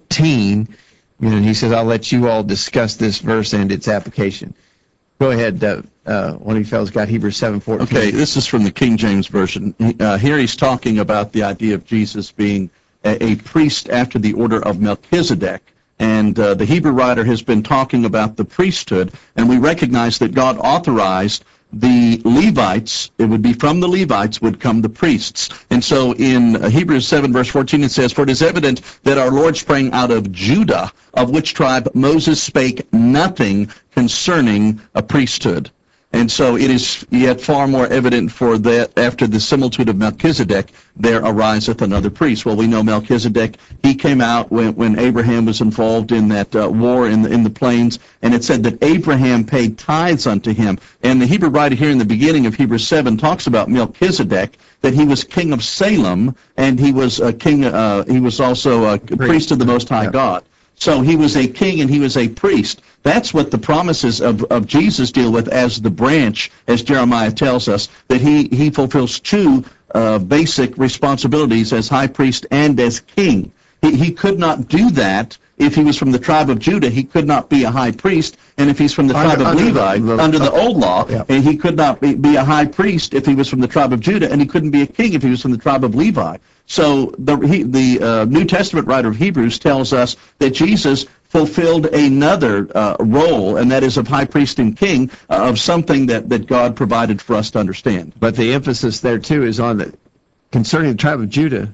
14. And he says, I'll let you all discuss this verse and its application. Go ahead, one of you fellows got Hebrews 7:14. Okay, this is from the King James Version. Here he's talking about the idea of Jesus being a priest after the order of Melchizedek. And the Hebrew writer has been talking about the priesthood, and we recognize that God authorized the Levites, it would be from the Levites would come the priests. And so in Hebrews 7, verse 14, it says, For it is evident that our Lord sprang out of Judah, of which tribe Moses spake nothing concerning a priesthood. And so it is yet far more evident for that after the similitude of Melchizedek, there ariseth another priest. Well, we know Melchizedek, he came out when Abraham was involved in that war in the plains, and it said that Abraham paid tithes unto him. And the Hebrew writer here in the beginning of Hebrews 7 talks about Melchizedek, that he was king of Salem, and he was a king. He was also a priest of the Most High God. So he was a king and he was a priest. That's what the promises of Jesus deal with as the branch, as Jeremiah tells us, that he fulfills two basic responsibilities as high priest and as king. He could not do that if he was from the tribe of Judah. He could not be a high priest. And if he's from the tribe of Levi, under the old law, and he could not be a high priest if he was from the tribe of Judah, and he couldn't be a king if he was from the tribe of Levi. So the New Testament writer of Hebrews tells us that Jesus fulfilled another role, and that is of high priest and king, of something that God provided for us to understand. But the emphasis there, too, is on the concerning the tribe of Judah.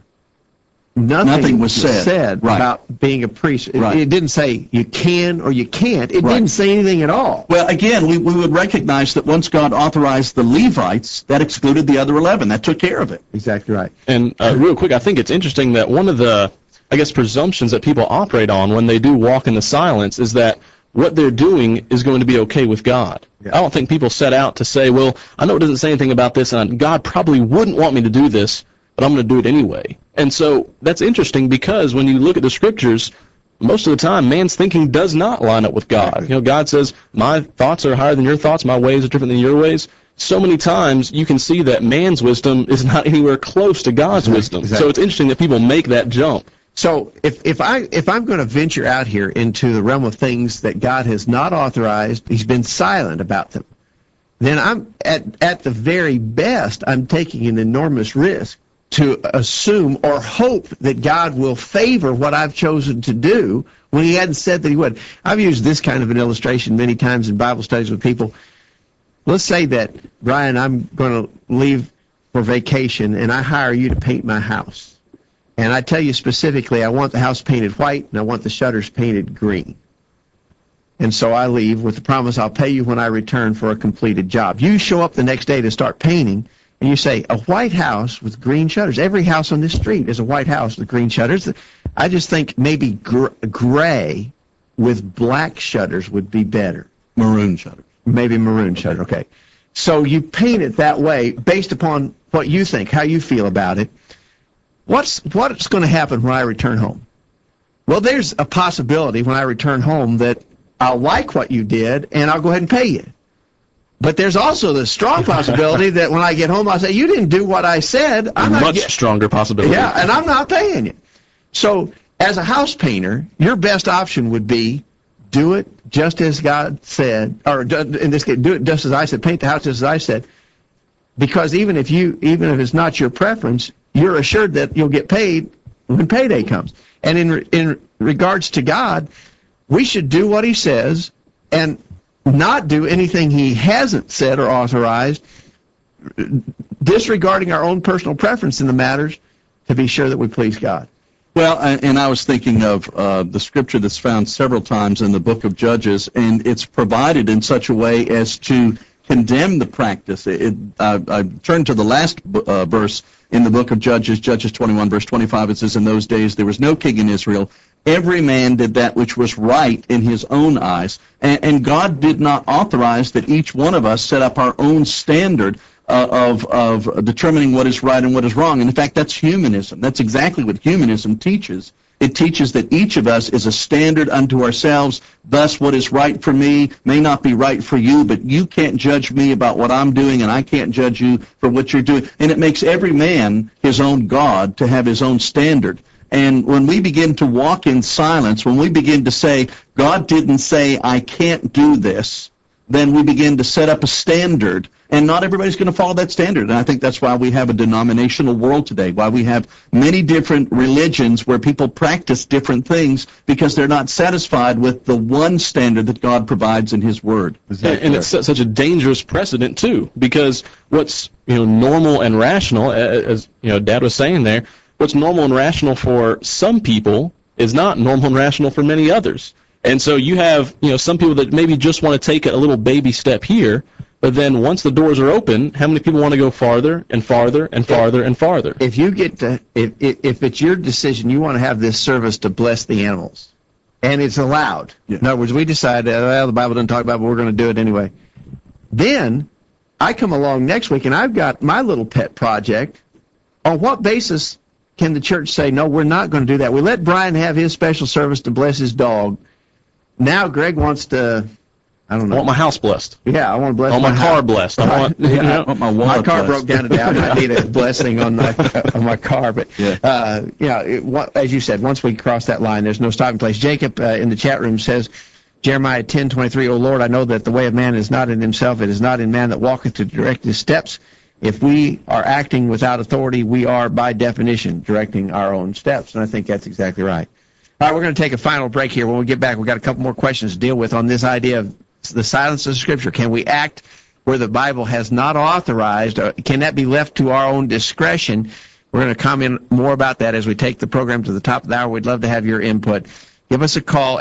Nothing was said right. about being a priest. Right. It didn't say you can or you can't. It Right. didn't say anything at all. Well, again, we would recognize that once God authorized the Levites, that excluded the other 11. That took care of it. Exactly right. And real quick, I think it's interesting that one of the, I guess, presumptions that people operate on when they do walk in the silence is that what they're doing is going to be okay with God. Yeah. I don't think people set out to say, well, I know it doesn't say anything about this, and God probably wouldn't want me to do this, but I'm going to do it anyway. And so that's interesting because when you look at the scriptures, most of the time man's thinking does not line up with God. You know, God says, my thoughts are higher than your thoughts, my ways are different than your ways. So many times you can see that man's wisdom is not anywhere close to God's wisdom. Exactly. So it's interesting that people make that jump. So if I'm going to venture out here into the realm of things that God has not authorized, he's been silent about them, then I'm at the very best, I'm taking an enormous risk to assume or hope that God will favor what I've chosen to do when he hadn't said that he would. I've used this kind of an illustration many times in Bible studies with people. Let's say that, Brian, I'm going to leave for vacation and I hire you to paint my house. And I tell you specifically, I want the house painted white and I want the shutters painted green. And so I leave with the promise I'll pay you when I return for a completed job. You show up the next day to start painting, and you say, a white house with green shutters. Every house on this street is a white house with green shutters. I just think maybe gray with black shutters would be better. Maroon shutters. Maybe maroon shutter, okay. So you paint it that way based upon what you think, how you feel about it. What's going to happen when I return home? Well, there's a possibility when I return home that I'll like what you did and I'll go ahead and pay you. But there's also the strong possibility that when I get home, I'll say, you didn't do what I said. A much stronger possibility. Yeah, and I'm not paying you. So as a house painter, your best option would be do it just as God said, or in this case, do it just as I said, paint the house just as I said. Because even if it's not your preference, you're assured that you'll get paid when payday comes. And in regards to God, we should do what he says and not do anything he hasn't said or authorized, disregarding our own personal preference in the matters to be sure that we please God. Well, and I was thinking of the scripture that's found several times in the book of Judges, and it's provided in such a way as to condemn the practice. I turned to the last verse in the book of Judges, Judges 21, verse 25. It says, "In those days there was no king in Israel. Every man did that which was right in his own eyes." And God did not authorize that each one of us set up our own standard of determining what is right and what is wrong. And in fact, that's humanism. That's exactly what humanism teaches. It teaches that each of us is a standard unto ourselves. Thus, what is right for me may not be right for you, but you can't judge me about what I'm doing, and I can't judge you for what you're doing. And it makes every man his own God, to have his own standard. And when we begin to walk in silence, when we begin to say, God didn't say I can't do this, then we begin to set up a standard, and not everybody's going to follow that standard. And I think that's why we have a denominational world today, why we have many different religions where people practice different things because they're not satisfied with the one standard that God provides in His Word. And it's such a dangerous precedent, too, because what's normal and rational, as Dad was saying there, what's normal and rational for some people is not normal and rational for many others. And so you have, some people that maybe just want to take a little baby step here, but then once the doors are open, how many people want to go farther and farther and farther and farther? If you get to, if it's your decision, you want to have this service to bless the animals, and it's allowed. Yeah. In other words, we decide, well, the Bible doesn't talk about it, but we're going to do it anyway. Then I come along next week, and I've got my little pet project. On what basis can the church say, no, we're not going to do that? We let Brian have his special service to bless his dog. Now Greg wants to, I don't know. I want my house blessed. Yeah, I want to bless my car blessed. I want, I want my car blessed. Broke down today. I might need a blessing on my car. But, as you said, once we cross that line, there's no stopping place. Jacob in the chat room says, Jeremiah 10:23, O Lord, I know that the way of man is not in himself. It is not in man that walketh to direct his steps. If we are acting without authority, we are, by definition, directing our own steps. And I think that's exactly right. All right, we're going to take a final break here. When we get back, we've got a couple more questions to deal with on this idea of the silence of Scripture. Can we act where the Bible has not authorized? Can that be left to our own discretion? We're going to comment more about that as we take the program to the top of the hour. We'd love to have your input. Give us a call,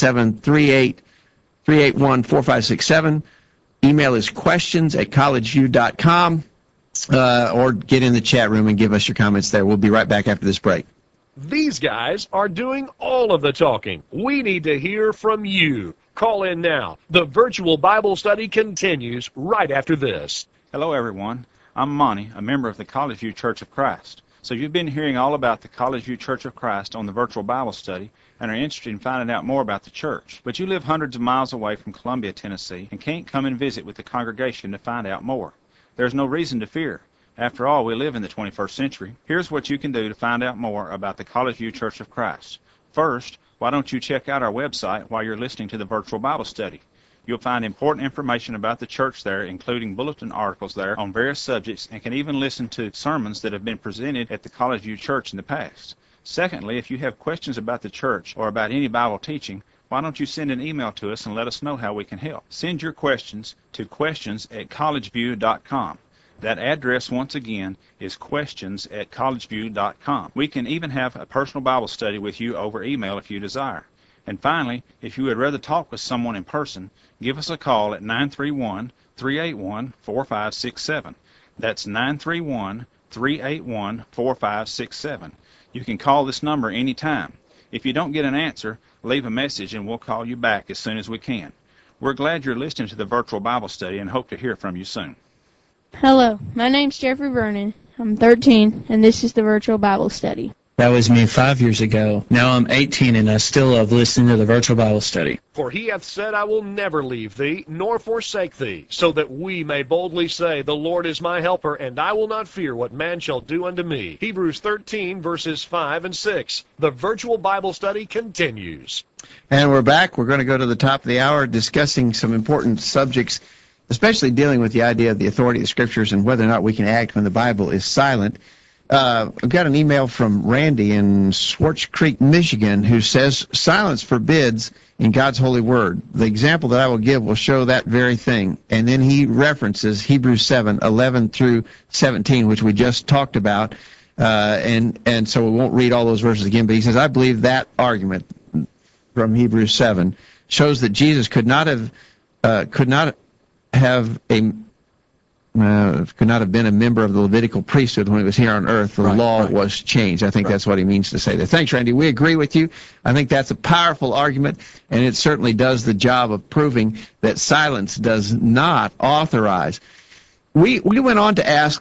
877-381-4567. Email is questions@collegeview.com, or get in the chat room and give us your comments there. We'll be right back after this break. These guys are doing all of the talking. We need to hear from you. Call in now. The virtual Bible study continues right after this. Hello, everyone. I'm Monty, a member of the College View Church of Christ. So you've been hearing all about the College View Church of Christ on the virtual Bible study and are interested in finding out more about the church. But you live hundreds of miles away from Columbia, Tennessee, and can't come and visit with the congregation to find out more. There's no reason to fear. After all, we live in the 21st century. Here's what you can do to find out more about the College View Church of Christ. First, why don't you check out our website while you're listening to the virtual Bible study? You'll find important information about the church there, including bulletin articles there on various subjects, and can even listen to sermons that have been presented at the College View Church in the past. Secondly, if you have questions about the church or about any Bible teaching, why don't you send an email to us and let us know how we can help? Send your questions to questions@collegeview.com. That address, once again, is questions@collegeview.com. We can even have a personal Bible study with you over email if you desire. And finally, if you would rather talk with someone in person, give us a call at 931-381-4567. That's 931-381-4567. You can call this number anytime. If you don't get an answer, leave a message and we'll call you back as soon as we can. We're glad you're listening to the virtual Bible study and hope to hear from you soon. Hello, my name's Jeffrey Vernon. I'm 13, and this is the virtual Bible study. That was me 5 years ago. Now I'm 18, and I still love listening to the virtual Bible study. For he hath said, I will never leave thee, nor forsake thee, so that we may boldly say, the Lord is my helper, and I will not fear what man shall do unto me. Hebrews 13, verses 5 and 6. The virtual Bible study continues. And we're back. We're going to go to the top of the hour discussing some important subjects, especially dealing with the idea of the authority of the Scriptures and whether or not we can act when the Bible is silent. I've got an email from Randy in Swartz Creek, Michigan, who says, silence forbids in God's holy word. The example that I will give will show that very thing. And then he references Hebrews 7:11 through 17, which we just talked about. And so we won't read all those verses again, but he says, I believe that argument from Hebrews 7 shows that Jesus could not have been a member of the Levitical priesthood when he was here on earth. The law was changed. I think that's what he means to say there. Thanks, Randy. We agree with you. I think that's a powerful argument, and it certainly does the job of proving that silence does not authorize. We went on to ask,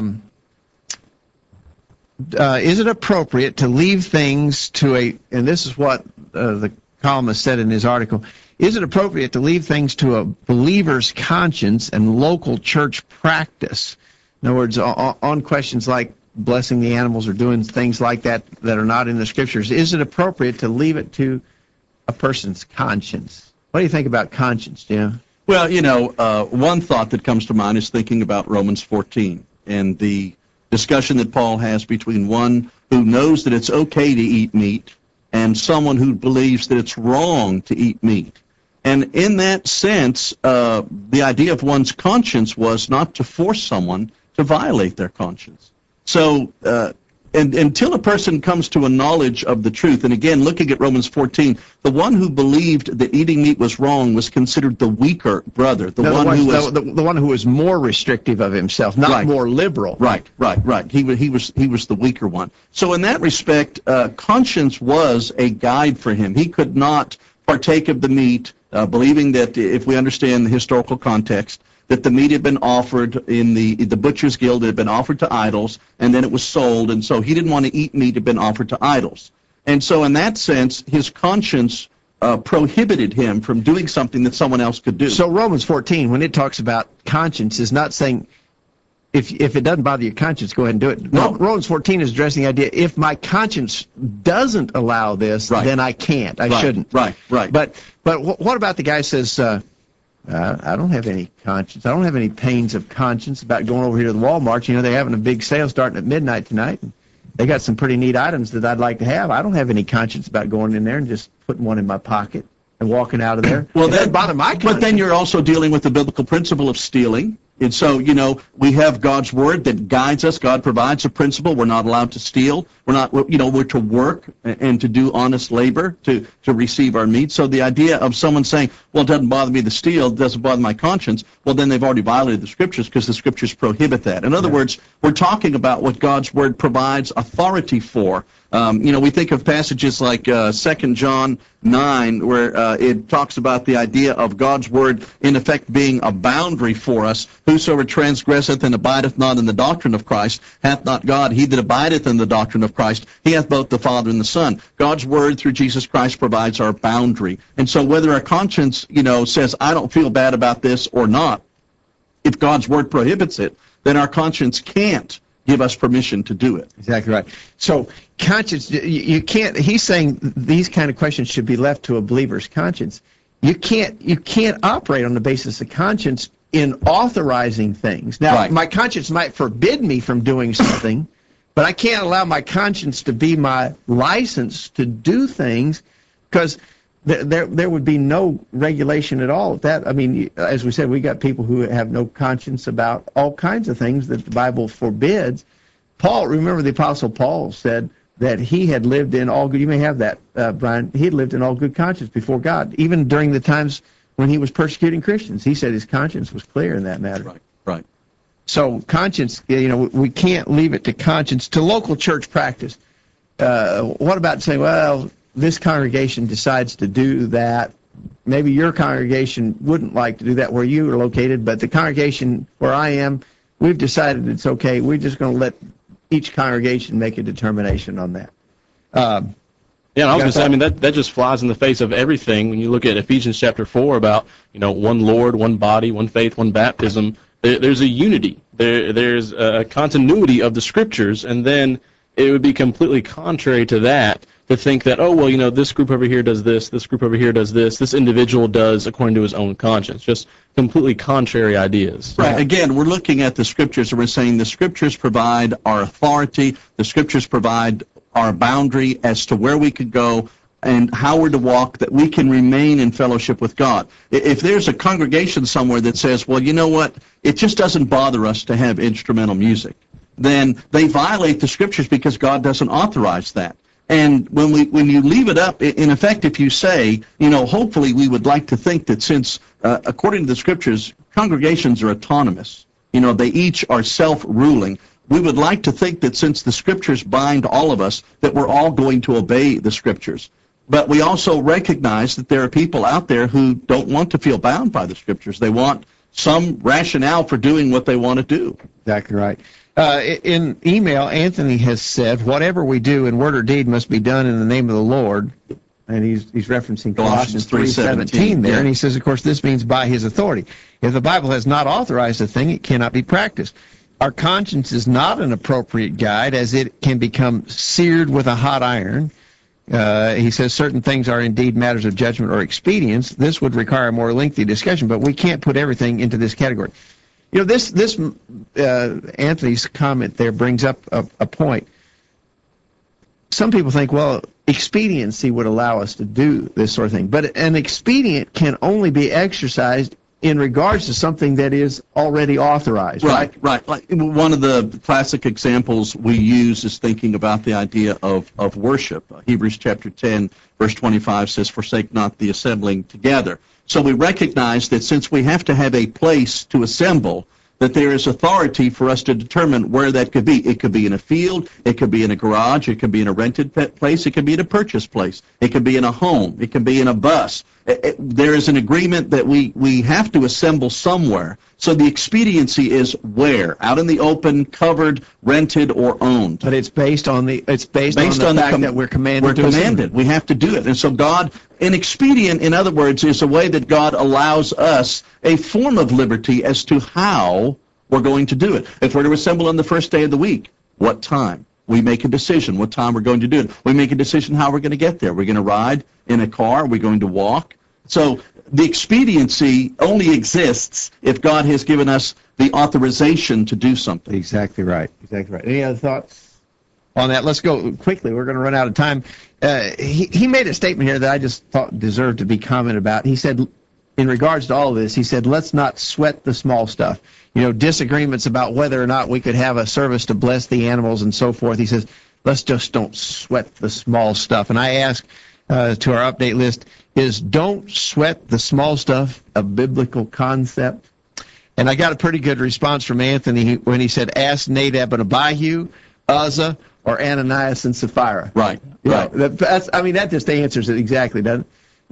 is it appropriate to leave things to and this is what the columnist said in his article, is it appropriate to leave things to a believer's conscience and local church practice? In other words, on questions like blessing the animals or doing things like that that are not in the Scriptures, is it appropriate to leave it to a person's conscience? What do you think about conscience, Jim? Well, one thought that comes to mind is thinking about Romans 14 and the discussion that Paul has between one who knows that it's okay to eat meat and someone who believes that it's wrong to eat meat. And in that sense, the idea of one's conscience was not to force someone to violate their conscience. So until a person comes to a knowledge of the truth, and again, looking at Romans 14, the one who believed that eating meat was wrong was considered the weaker brother, the one who was more restrictive of himself, not more liberal. Right. He was the weaker one. So in that respect, conscience was a guide for him. He could not partake of the meat, believing that, if we understand the historical context, that the meat had been offered in the Butcher's Guild, it had been offered to idols, and then it was sold, and so he didn't want to eat meat that had been offered to idols. And so in that sense, his conscience prohibited him from doing something that someone else could do. So Romans 14, when it talks about conscience, is not saying, if it doesn't bother your conscience, go ahead and do it. No. Romans 14 is addressing the idea, if my conscience doesn't allow this, then I can't. I shouldn't. Right. But what about the guy who says, I don't have any conscience. I don't have any pains of conscience about going over here to the Walmart. They're having a big sale starting at midnight tonight. And they got some pretty neat items that I'd like to have. I don't have any conscience about going in there and just putting one in my pocket and walking out of there. Well, that doesn't bother my conscience. But then you're also dealing with the biblical principle of stealing. And so, we have God's word that guides us. God provides a principle. We're not allowed to steal. We're to work and to do honest labor to receive our meat. So the idea of someone saying, well, it doesn't bother me to steal, it doesn't bother my conscience, well, then they've already violated the Scriptures because the Scriptures prohibit that. In other words, we're talking about what God's word provides authority for. We think of passages like 2 John 9, where it talks about the idea of God's word, in effect, being a boundary for us. Whosoever transgresseth and abideth not in the doctrine of Christ hath not God. He that abideth in the doctrine of Christ, he hath both the Father and the Son. God's word through Jesus Christ provides our boundary. And so whether our conscience, says, I don't feel bad about this or not, if God's word prohibits it, then our conscience can't give us permission to do it. Exactly right. So conscience, you can't, he's saying these kind of questions should be left to a believer's conscience. You can't operate on the basis of conscience in authorizing things. Now, my conscience might forbid me from doing something, but I can't allow my conscience to be my license to do things, because there would be no regulation at all. As we said, we got people who have no conscience about all kinds of things that the Bible forbids. Remember the Apostle Paul said that he had lived in all good, you may have that, Brian, he had lived in all good conscience before God, even during the times when he was persecuting Christians. He said his conscience was clear in that matter. Right. So conscience, we can't leave it to conscience, to local church practice. What about saying, well, this congregation decides to do that. Maybe your congregation wouldn't like to do that where you are located, but the congregation where I am, we've decided it's okay. We're just going to let each congregation make a determination on that. Yeah, I was going to say, that just flies in the face of everything. When you look at Ephesians chapter 4 about, one Lord, one body, one faith, one baptism, there's a unity. There's a continuity of the Scriptures, and then it would be completely contrary to that to think that, this group over here does this group over here does this individual does according to his own conscience. Just completely contrary ideas. Right. Again, we're looking at the Scriptures, and we're saying the Scriptures provide our authority, the Scriptures provide our boundary as to where we could go and how we're to walk, that we can remain in fellowship with God. If there's a congregation somewhere that says, well, you know what, it just doesn't bother us to have instrumental music, then they violate the Scriptures because God doesn't authorize that. And when you leave it up, in effect, if you say, hopefully we would like to think that since, according to the Scriptures, congregations are autonomous, they each are self-ruling, we would like to think that since the Scriptures bind all of us, that we're all going to obey the Scriptures. But we also recognize that there are people out there who don't want to feel bound by the Scriptures. They want some rationale for doing what they want to do. Exactly right. In email, Anthony has said, whatever we do in word or deed must be done in the name of the Lord. And he's referencing Colossians 3:17 there. Yeah. And he says, of course, this means by his authority. If the Bible has not authorized a thing, it cannot be practiced. Our conscience is not an appropriate guide, as it can become seared with a hot iron. He says certain things are indeed matters of judgment or expedience. This would require a more lengthy discussion, but we can't put everything into this category. Anthony's comment there brings up a point. Some people think, well, expediency would allow us to do this sort of thing, but an expedient can only be exercised in regards to something that is already authorized, right? Right. Like one of the classic examples we use is thinking about the idea of worship. Hebrews chapter 10, verse 25 says, forsake not the assembling together. So we recognize that since we have to have a place to assemble, that there is authority for us to determine where that could be. It could be in a field, it could be in a garage, it could be in a rented place, it could be in a purchase place, it could be in a home, it could be in a bus. There is an agreement that we have to assemble somewhere. So the expediency is where? Out in the open, covered, rented, or owned. But it's based on the fact that we're commanded. We're commanded. We have to do it. And so God, an expedient, in other words, is a way that God allows us a form of liberty as to how we're going to do it. If we're to assemble on the first day of the week, what time? We make a decision what time we're going to do it. We make a decision how we're going to get there. We're going to ride in a car. We're going to walk. So the expediency only exists if God has given us the authorization to do something. Exactly right. Exactly right. Any other thoughts on that? Let's go quickly. We're going to run out of time. He made a statement here that I just thought deserved to be commented about. He said, in regards to all of this, he said, let's not sweat the small stuff. Disagreements about whether or not we could have a service to bless the animals and so forth. He says, let's just don't sweat the small stuff. And I ask to our update list, is don't sweat the small stuff a biblical concept? And I got a pretty good response from Anthony when he said, ask Nadab and Abihu, Uzzah, or Ananias and Sapphira. Right. Right. That just answers it exactly, doesn't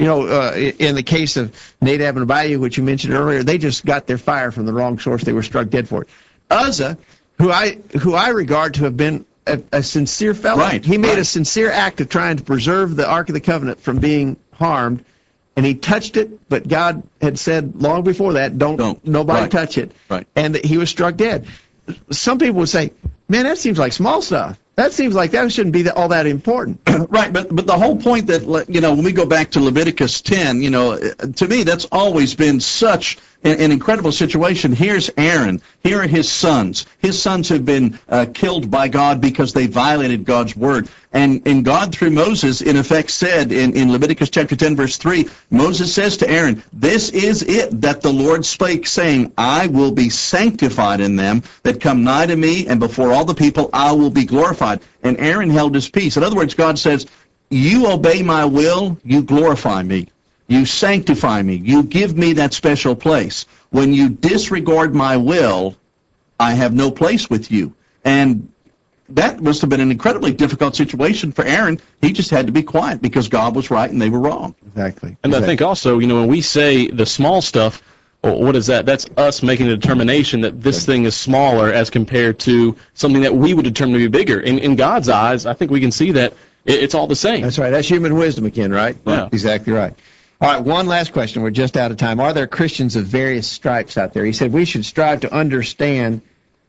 it? In the case of Nadab and Abihu, which you mentioned earlier, they just got their fire from the wrong source. They were struck dead for it. Uzzah, who I regard to have been a sincere fellow. Right. He made a sincere act of trying to preserve the Ark of the Covenant from being harmed, and he touched it, but God had said long before that, don't nobody touch it. Right. And that he was struck dead. Some people would say, man, that seems like small stuff. That seems like that shouldn't be all that important. Right, but the whole point that, when we go back to Leviticus 10, to me that's always been such an incredible situation. Here's Aaron. Here are his sons. His sons have been killed by God because they violated God's word. And God, through Moses, in effect said in Leviticus chapter 10, verse 3, Moses says to Aaron, this is it that the Lord spake, saying, I will be sanctified in them that come nigh to me, and before all the people I will be glorified. And Aaron held his peace. In other words, God says, you obey my will, you glorify me. You sanctify me. You give me that special place. When you disregard my will, I have no place with you. And that must have been an incredibly difficult situation for Aaron. He just had to be quiet because God was right and they were wrong. Exactly. And I think also, when we say the small stuff, well, what is that? That's us making a determination that this thing is smaller as compared to something that we would determine to be bigger. In God's eyes, I think we can see that it's all the same. That's right. That's human wisdom again, right? Yeah. Exactly right. All right, one last question. We're just out of time. Are there Christians of various stripes out there? He said we should strive to understand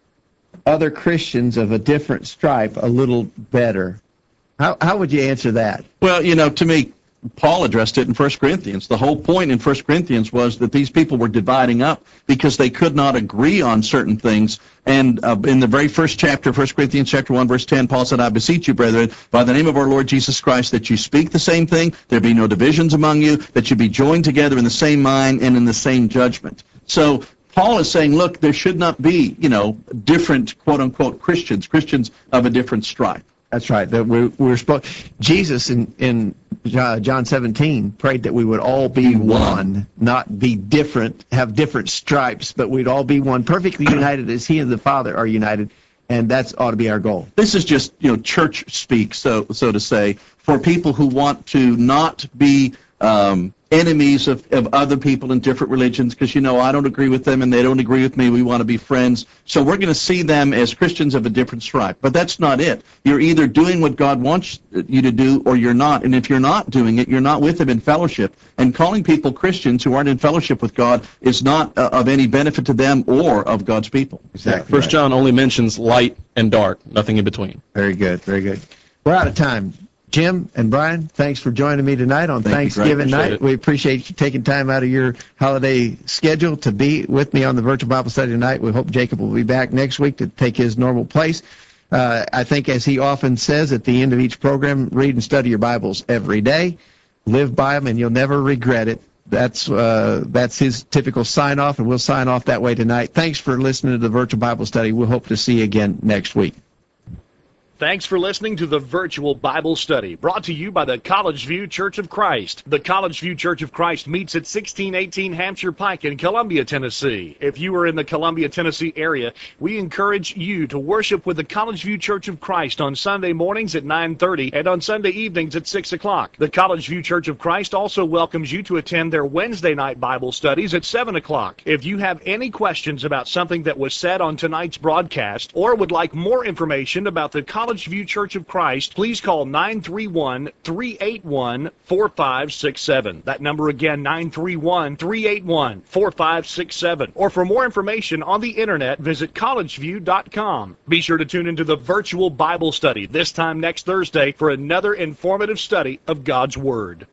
other Christians of a different stripe a little better. How would you answer that? Well, to me, Paul addressed it in 1 Corinthians. The whole point in 1 Corinthians was that these people were dividing up because they could not agree on certain things. And in the very first chapter, 1 Corinthians chapter 1, verse 10, Paul said, I beseech you, brethren, by the name of our Lord Jesus Christ, that you speak the same thing, there be no divisions among you, that you be joined together in the same mind and in the same judgment. So Paul is saying, look, there should not be, different quote-unquote Christians of a different stripe. That's right. That we're supposed. Jesus in John 17 prayed that we would all be one, not be different, have different stripes, but we'd all be one, perfectly united as He and the Father are united, and that's ought to be our goal. This is just church speak, so to say, for people who want to not be enemies of other people in different religions, because I don't agree with them and they don't agree with me. We want to be friends. So we're going to see them as Christians of a different stripe. But that's not it. You're either doing what God wants you to do or you're not. And if you're not doing it, you're not with Him in fellowship. And calling people Christians who aren't in fellowship with God is not of any benefit to them or of God's people. Exactly. First John only mentions light and dark, nothing in between. Very good. Very good. We're out of time. Jim and Brian, thanks for joining me tonight on Thanksgiving night. We appreciate you taking time out of your holiday schedule to be with me on the virtual Bible study tonight. We hope Jacob will be back next week to take his normal place. I think, as he often says at the end of each program, read and study your Bibles every day. Live by them, and you'll never regret it. That's his typical sign-off, and we'll sign off that way tonight. Thanks for listening to the virtual Bible study. We'll hope to see you again next week. Thanks for listening to the Virtual Bible Study, brought to you by the College View Church of Christ. The College View Church of Christ meets at 1618 Hampshire Pike in Columbia, Tennessee. If you are in the Columbia, Tennessee area, we encourage you to worship with the College View Church of Christ on Sunday mornings at 9:30 and on Sunday evenings at 6 o'clock. The College View Church of Christ also welcomes you to attend their Wednesday night Bible studies at 7 o'clock. If you have any questions about something that was said on tonight's broadcast or would like more information about the College View Church of Christ, please call 931-381-4567. That number again, 931-381-4567. Or for more information on the internet, visit collegeview.com. Be sure to tune into the virtual Bible study this time next Thursday for another informative study of God's Word.